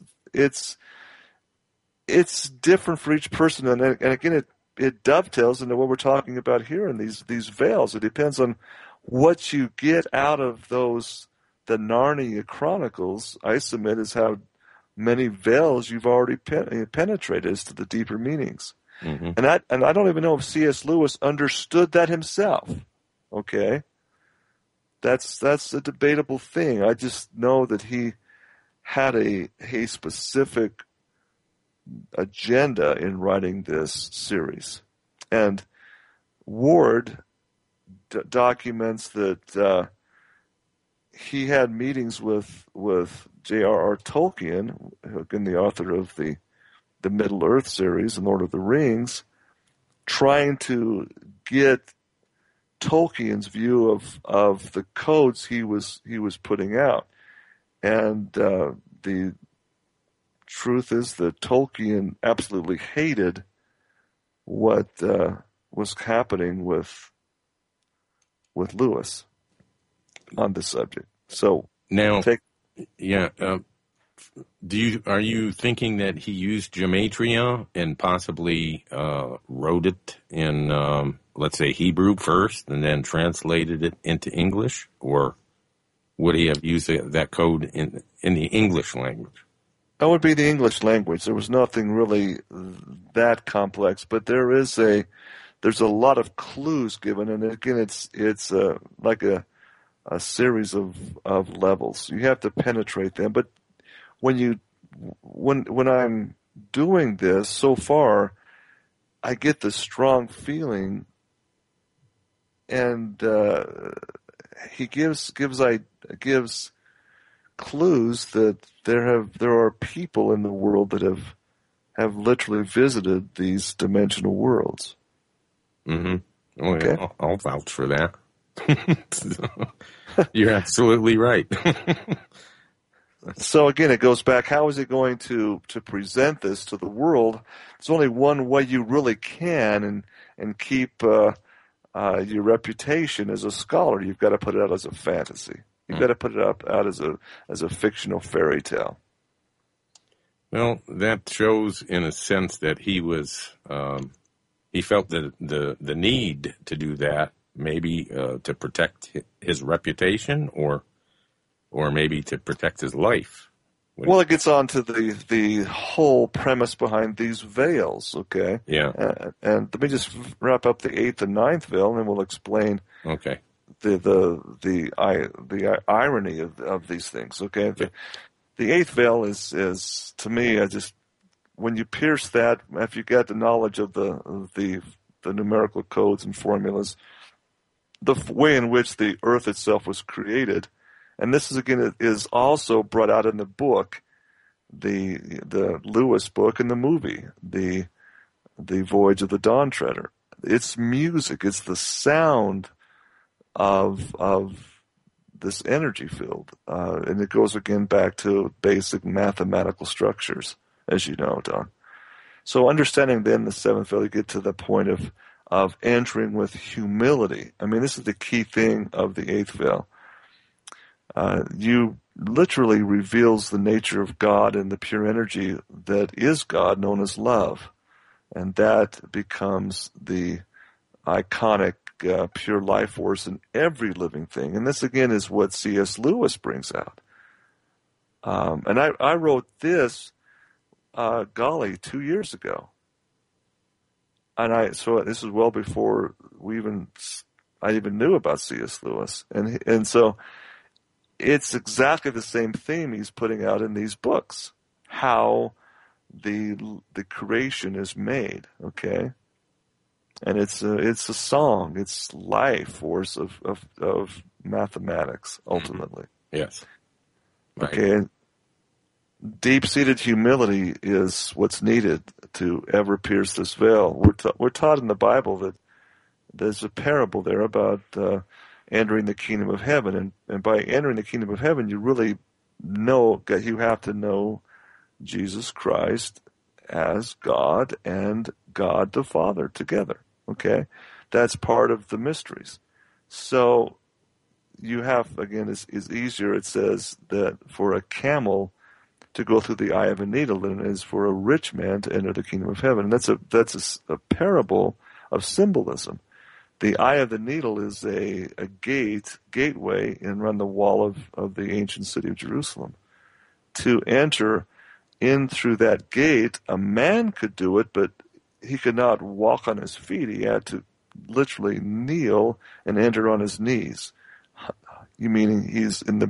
it's different for each person, and again, it dovetails into what we're talking about here in these veils. It depends on what you get out of the Narnia Chronicles. I submit is how many veils you've already penetrated as to the deeper meanings. Mm-hmm. And I don't even know if C.S. Lewis understood that himself. Okay, that's a debatable thing. I just know that he had a specific agenda in writing this series. And Ward documents that he had meetings with J.R.R. Tolkien, again the author of the Middle-earth series and Lord of the Rings, trying to get Tolkien's view of the codes he was putting out. And the truth is that Tolkien absolutely hated what was happening with Lewis on this subject. So now, Are you thinking that he used gematria and possibly wrote it in, let's say, Hebrew first and then translated it into English? Or would he have used that code in the English language? That would be the English language. There was nothing really that complex, but there's a lot of clues given, and again, it's like a series of levels. You have to penetrate them, but when I'm doing this so far, I get this strong feeling, and he gives clues that there are people in the world that have literally visited these dimensional worlds. Mm-hmm. Oh, Okay. yeah, I'll vouch for that. You're absolutely right. So again, it goes back, how is he going to present this to the world? There's only one way you really can and keep your reputation as a scholar. You've got to put it out as a fantasy. You've got to put it out as a fictional fairy tale. Well, that shows in a sense that he was he felt the need to do that, maybe to protect his reputation or maybe to protect his life. Well, it gets on to the whole premise behind these veils, okay? Yeah. And let me just wrap up the 8th and 9th veil, and then we'll explain Okay. the irony of these things, okay? Yeah. The 8th veil is to me, when you pierce that, if you get the knowledge of the numerical codes and formulas, the way in which the earth itself was created, and this is also brought out in the book, the Lewis book and the movie, the Voyage of the Dawn Treader. It's music. It's the sound of this energy field, and it goes again back to basic mathematical structures, as you know, Don. So understanding then the 7th veil, you get to the point of entering with humility. I mean, this is the key thing of the 8th veil. You literally reveals the nature of God and the pure energy that is God, known as love. And that becomes the iconic pure life force in every living thing. And this, again, is what C.S. Lewis brings out. And I wrote this, 2 years ago. And so this is well before I even knew about C.S. Lewis. And so it's exactly the same theme he's putting out in these books, how the creation is made, okay? And it's a song, it's life force of mathematics, ultimately. Yes. Right. Okay, and deep-seated humility is what's needed to ever pierce this veil. We're taught in the Bible that there's a parable there about entering the kingdom of heaven, and by entering the kingdom of heaven, you really you have to know Jesus Christ as God and God the Father together. Okay, that's part of the mysteries. So you have, again, is easier. It says that for a camel to go through the eye of a needle than it is for a rich man to enter the kingdom of heaven. And that's a parable of symbolism. The eye of the needle is a gateway around the wall of the ancient city of Jerusalem. To enter in through that gate, a man could do it, but he could not walk on his feet. He had to literally kneel and enter on his knees. You meaning he's in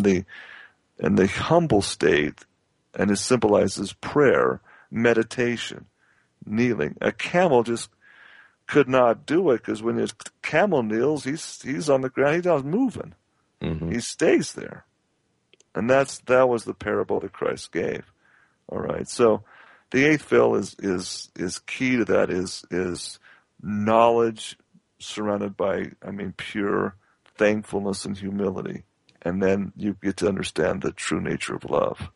the humble state, and it symbolizes prayer, meditation, kneeling. A camel just could not do it, because when his camel kneels, he's on the ground. He's not moving. Mm-hmm. He stays there, and that was the parable that Christ gave. All right, so the 8th veil is key to that. Is knowledge surrounded by, pure thankfulness and humility, and then you get to understand the true nature of love.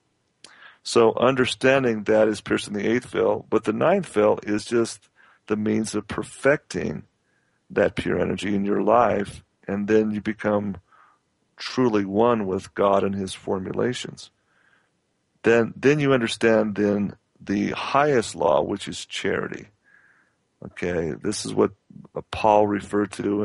So understanding that is piercing the 8th veil, but the 9th veil is just the means of perfecting that pure energy in your life, and then you become truly one with God and His formulations. then you understand then the highest law, which is charity. Okay, this is what Paul referred to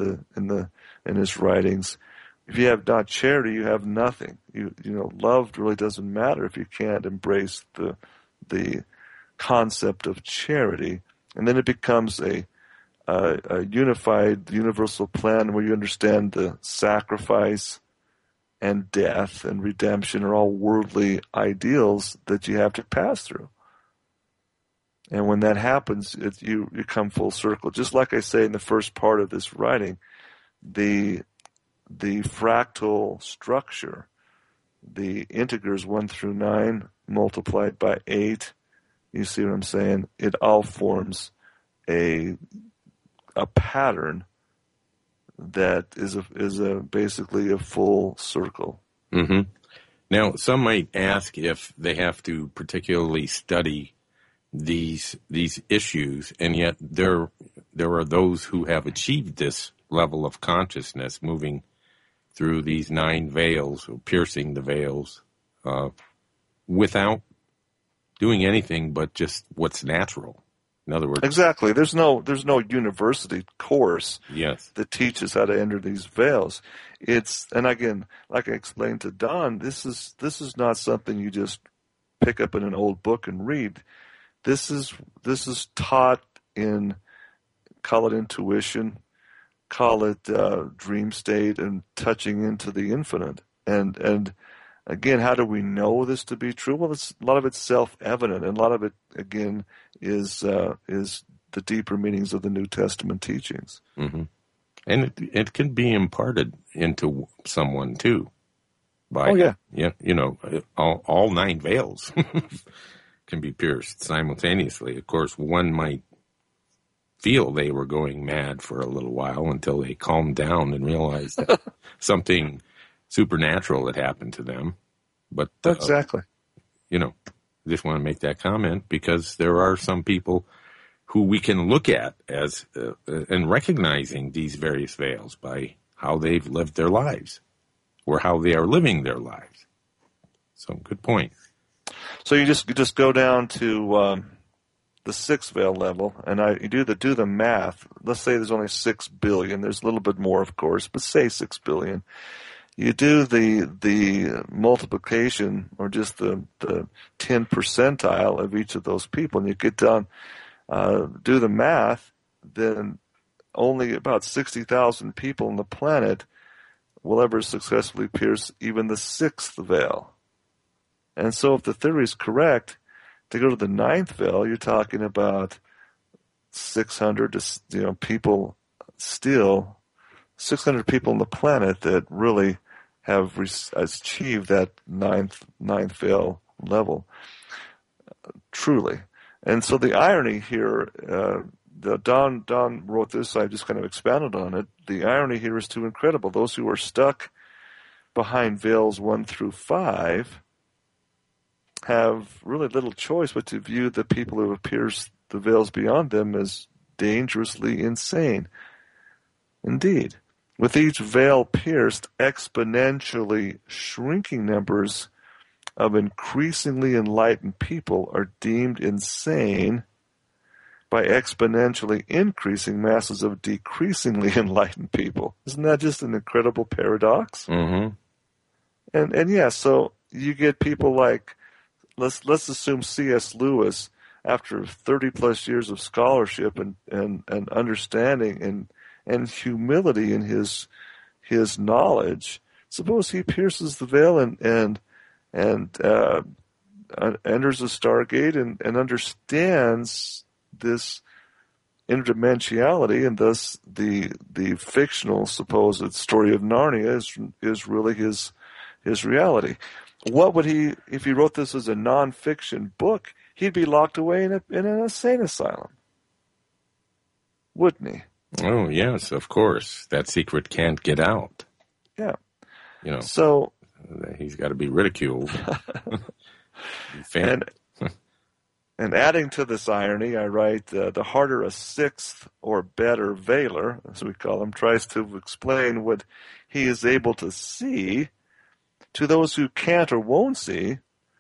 in his writings. If you have not charity, you have nothing. Love really doesn't matter if you can't embrace the concept of charity, and then it becomes a unified, universal plan where you understand the sacrifice and death and redemption are all worldly ideals that you have to pass through. And when that happens, you come full circle. Just like I say in the first part of this writing, the fractal structure, the integers 1 through 9 multiplied by 8, you see what I'm saying? It all forms a pattern that is basically a full circle. Mm-hmm. Now, some might ask if they have to particularly study these issues, and yet there are those who have achieved this level of consciousness, moving through these 9 veils, or piercing the veils, without doing anything but just what's natural. In other words, exactly. There's no university course yes. that teaches how to enter these veils. And again, like I explained to Don, this is not something you just pick up in an old book and read. This is taught in, call it intuition, call it dream state, and touching into the infinite. And again, how do we know this to be true? Well, a lot of it's self-evident, and a lot of it, again, is the deeper meanings of the New Testament teachings. Mm-hmm. And it can be imparted into someone too. By, all 9 veils can be pierced simultaneously. Of course, one might feel they were going mad for a little while until they calmed down and realized that something supernatural had happened to them. But exactly. I just want to make that comment because there are some people who we can look at as and recognizing these various veils by how they've lived their lives or how they are living their lives. So, good point. So you just go down to the 6th veil level, and you do the math. Let's say there's only 6 billion. There's a little bit more, of course, but say 6 billion. You do the multiplication, or just the 10 percentile of each of those people, and you get down, do the math, then only about 60,000 people on the planet will ever successfully pierce even the 6th veil. And so if the theory is correct, to go to the 9th veil, you're talking about 600 people still, 600 people on the planet that really have achieved that ninth veil level, truly. And so the irony here, Don wrote this, I just kind of expanded on it. The irony here is too incredible. Those who are stuck behind veils 1 through 5 have really little choice but to view the people who have pierced the veils beyond them as dangerously insane. Indeed, with each veil pierced, exponentially shrinking numbers of increasingly enlightened people are deemed insane by exponentially increasing masses of decreasingly enlightened people. Isn't that just an incredible paradox? Mm-hmm. And yeah, so you get people like, let's assume C.S. Lewis, after 30 plus years of scholarship and understanding and humility in his knowledge, suppose he pierces the veil and enters a stargate and understands this interdimensionality, and thus the fictional supposed story of Narnia is really his reality. What would he, if he wrote this as a non-fiction book, he'd be locked away in an insane asylum, wouldn't he? Oh, yes, of course. That secret can't get out. Yeah. So he's got to be ridiculed. And adding to this irony, I write, the harder a 6th or better veiler, as we call him, tries to explain what he is able to see, to those who can't or won't see,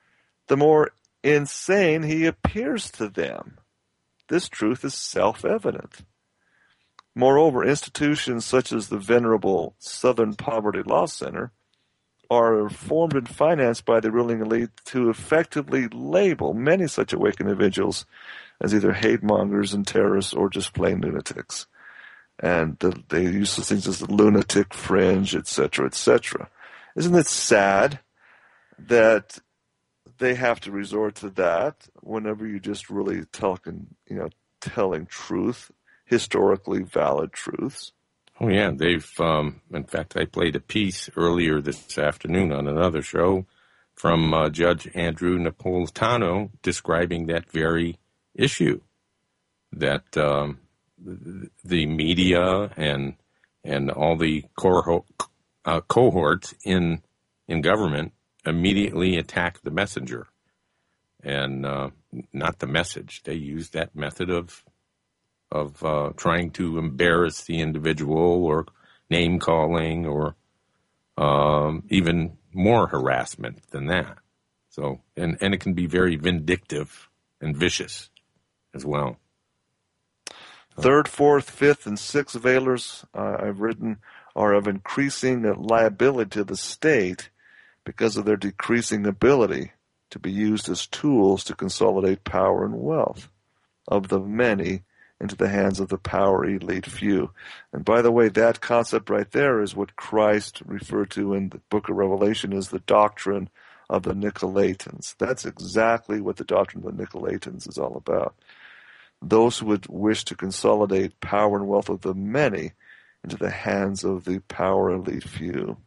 the more insane he appears to them. This truth is self-evident. Moreover, institutions such as the venerable Southern Poverty Law Center are formed and financed by the ruling elite to effectively label many such awakened individuals as either hate mongers and terrorists or just plain lunatics. And they use such things as the lunatic fringe, etc., etc. Isn't it sad that they have to resort to that whenever you just really telling truth, historically valid truths? Oh, yeah. They've, in fact, I played a piece earlier this afternoon on another show from Judge Andrew Napolitano describing that very issue, that the media and all the cohorts in government immediately attack the messenger and not the message. They use that method of trying to embarrass the individual or name calling or even more harassment than that. So and it can be very vindictive and vicious as well. Third, fourth, fifth, and sixth veilers I've written are of increasing liability to the state because of their decreasing ability to be used as tools to consolidate power and wealth of the many into the hands of the power elite few. And by the way, that concept right there is what Christ referred to in the book of Revelation as the doctrine of the Nicolaitans. That's exactly what the doctrine of the Nicolaitans is all about. Those who would wish to consolidate power and wealth of the many into the hands of the power elite few.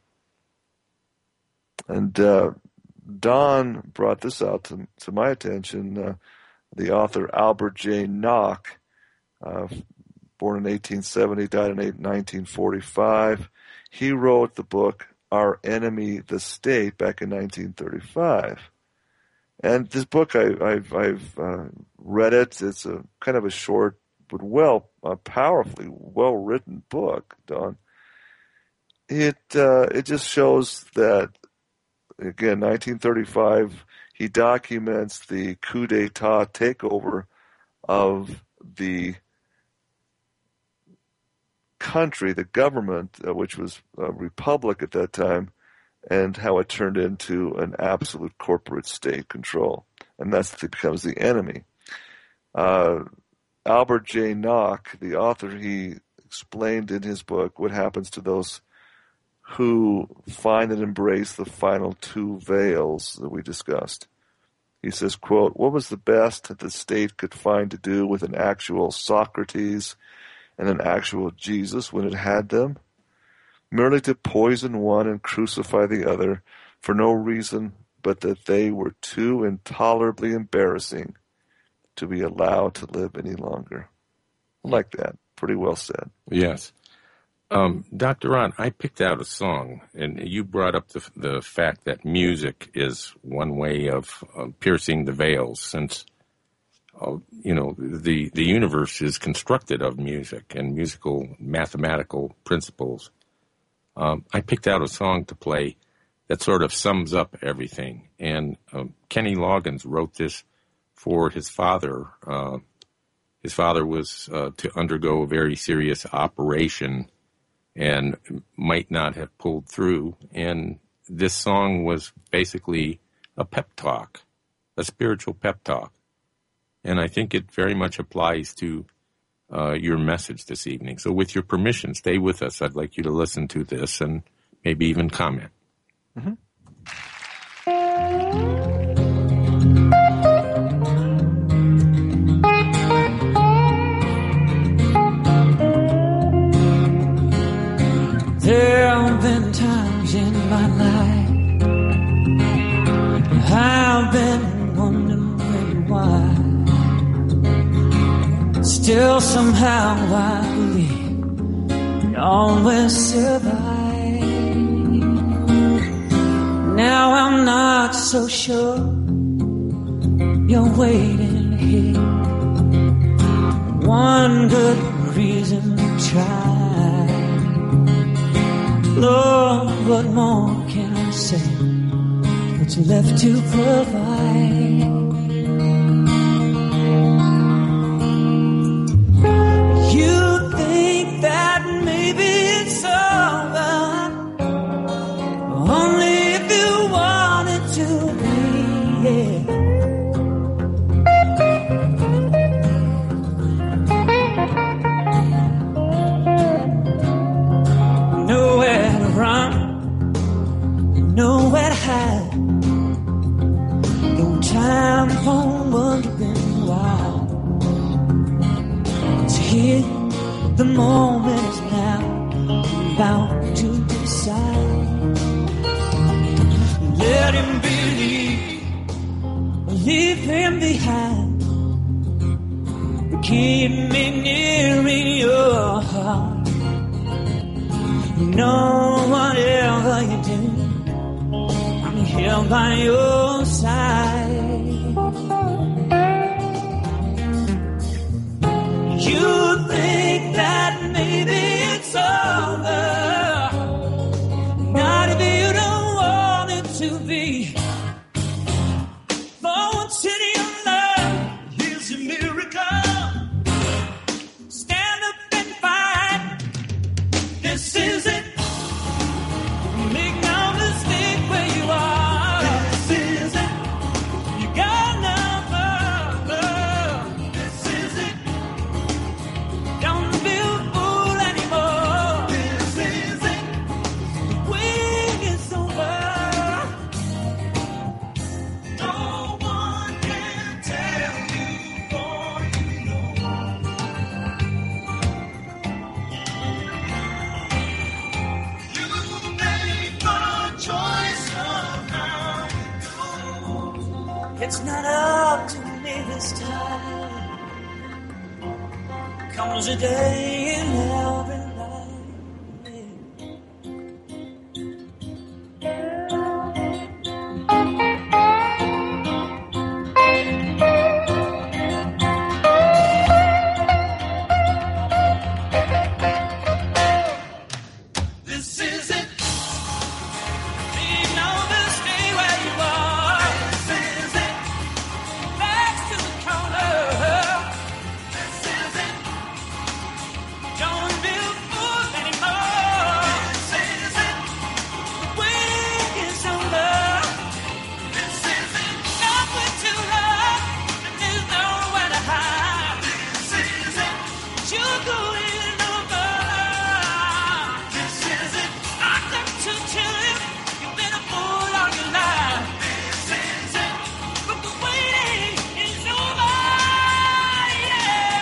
And Don brought this out to my attention. The author Albert J. Nock, born in 1870, died in 1945. He wrote the book Our Enemy, the State, back in 1935. And this book, I've read it. It's a kind of a short but powerfully well-written book, Don. It just shows that, again, 1935, he documents the coup d'etat takeover of the country, the government, which was a republic at that time, and how it turned into an absolute corporate state control. And that's what becomes the enemy. Albert J. Nock, the author, he explained in his book what happens to those who find and embrace the final two veils that we discussed. He says, quote, "What was the best that the state could find to do with an actual Socrates and an actual Jesus when it had them? Merely to poison one and crucify the other for no reason but that they were too intolerably embarrassing to be allowed to live any longer." I like that. Pretty well said. Yes. Dr. Ron, I picked out a song, and you brought up the fact that music is one way of piercing the veils, since the universe is constructed of music and musical mathematical principles. I picked out a song to play that sort of sums up everything, and Kenny Loggins wrote this for his father. His father was to undergo a very serious operation and might not have pulled through. And this song was basically a pep talk, a spiritual pep talk. And I think it very much applies to your message this evening. So with your permission, stay with us. I'd like you to listen to this and maybe even comment. Mm-hmm. There have been times in my life I've been wondering why. Still somehow I believe it always survive. Now I'm not so sure you're waiting here. One good reason to try. Lord, what more can I say? It's left to provide. You think that maybe it's over, only if you want it to be, yeah. Nowhere to run, nowhere to hide. No time for wondering why. It's here, the moment is now, bound to decide. Let him believe, leave him behind. Keep me near in your heart. No, whatever you do, I'm here by your side. You think that maybe it's over, not if you don't want it to be. For one city of love, here's a miracle. Stand up and fight. This is it. Make no mistake where you are. This is it. You got no love. This is it. Don't be a fool anymore. This is it. The wait is over. No one can tell you for you know. You make a choice of how it goes. It's not up to me this time. Comes a day in every This is it. Leave no mistake where you are. This is it. Back to the corner. This is it. Don't be a fool anymore. This is it. The wait is over. This is it. Nothing to love, and there's nowhere to hide. This is it. You're going over. This is it. I got to tell you, you've been a fool all your life. This is it. But the waiting is over. Yeah.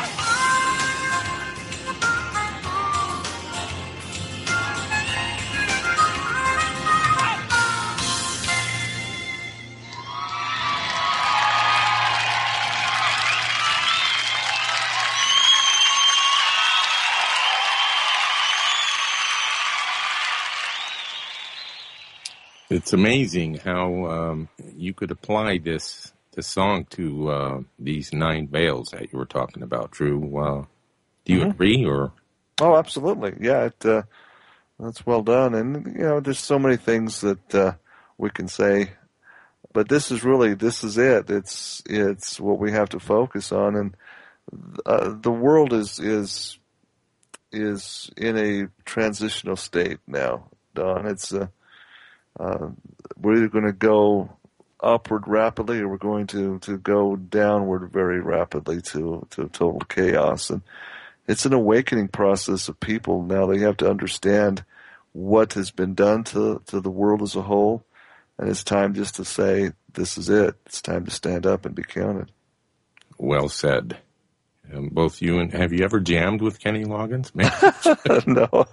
It's amazing how you could apply this song to these 9 veils that you were talking about, Drew. Do you agree, or? Oh, absolutely. Yeah, that's well done. And, you know, there's so many things that we can say, but this is it. It's what we have to focus on. And the world is in a transitional state now, Don. It's we're either going to go upward rapidly, or we're going to go downward very rapidly to total chaos. And it's an awakening process of people. Now they have to understand what has been done to the world as a whole, and it's time just to say, this is it. It's time to stand up and be counted. Well said. Both you and have you ever jammed with Kenny Loggins? No.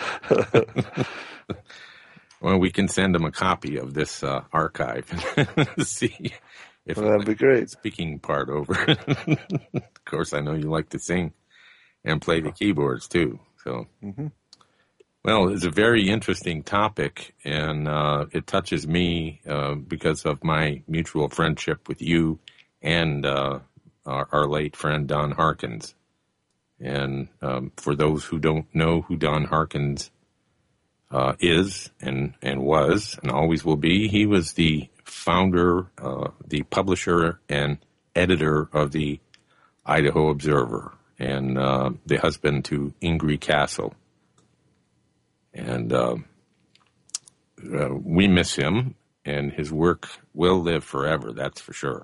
Well, we can send him a copy of this archive and see if that'd be great. Speaking part over. Of course, I know you like to sing and play the keyboards too. So, Well, it's a very interesting topic, and it touches me because of my mutual friendship with you and our late friend Don Harkins. And for those who don't know who Don Harkins is and was and always will be. He was the founder, the publisher, and editor of the Idaho Observer, and the husband to Ingrid Castle. And we miss him, and his work will live forever, that's for sure.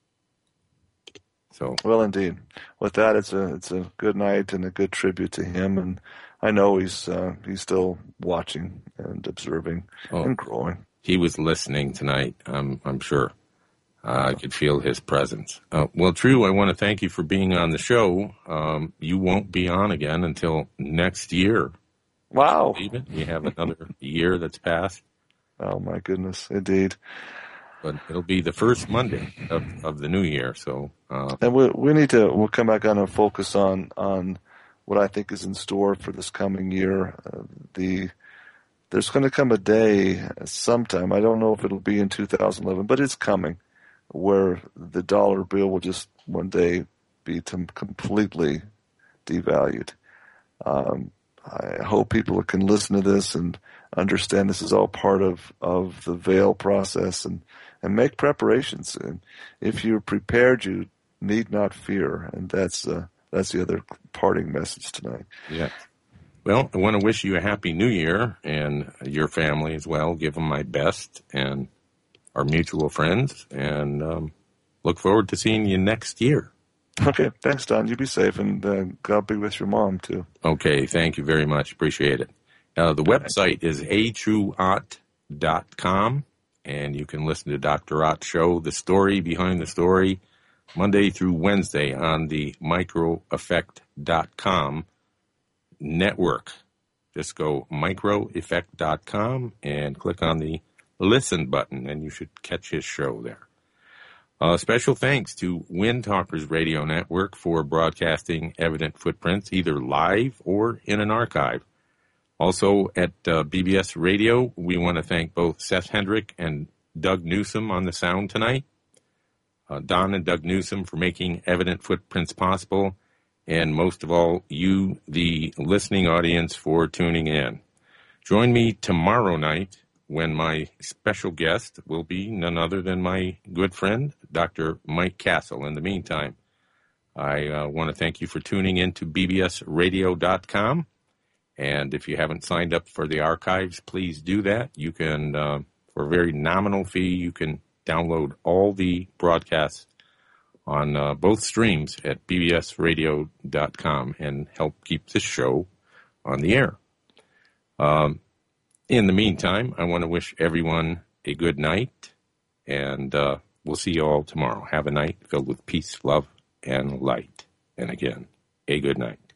So, well, indeed. With that, it's a good night and a good tribute to him, and I know he's still watching and observing and growing. He was listening tonight, I'm sure. I could feel his presence. Well, True, I want to thank you for being on the show. You won't be on again until next year. Wow. You have another year that's passed. Oh, my goodness, indeed. But it'll be the first Monday of the new year. So, and we'll come back on and focus on what I think is in store for this coming year. There's going to come a day sometime, I don't know if it'll be in 2011, but it's coming, where the dollar bill will just one day be completely devalued. I hope people can listen to this and understand this is all part of the veil process and make preparations. And if you're prepared, you need not fear. And that's the other parting message tonight. Yeah. Well, I want to wish you a happy new year and your family as well. Give them my best and our mutual friends, and look forward to seeing you next year. Okay. Thanks, Don. You be safe, and God be with your mom, too. Okay. Thank you very much. Appreciate it. The website is atrueott.com, and you can listen to Dr. Ott's show, The Story Behind the Story, Monday through Wednesday on the microeffect.com network. Just go microeffect.com and click on the listen button, and you should catch his show there. Special thanks to Wind Talkers Radio Network for broadcasting Evident Footprints, either live or in an archive. Also at BBS Radio, we want to thank both Seth Hendrick and Doug Newsom on the sound tonight. Don and Doug Newsom for making Evident Footprints possible, and most of all, you, the listening audience, for tuning in. Join me tomorrow night when my special guest will be none other than my good friend, Dr. Mike Castle. In the meantime, I want to thank you for tuning in to bbsradio.com. And if you haven't signed up for the archives, please do that. You can, for a very nominal fee, you can download all the broadcasts on both streams at bbsradio.com and help keep this show on the air. In the meantime, I want to wish everyone a good night, and we'll see you all tomorrow. Have a night filled with peace, love, and light. And again, a good night.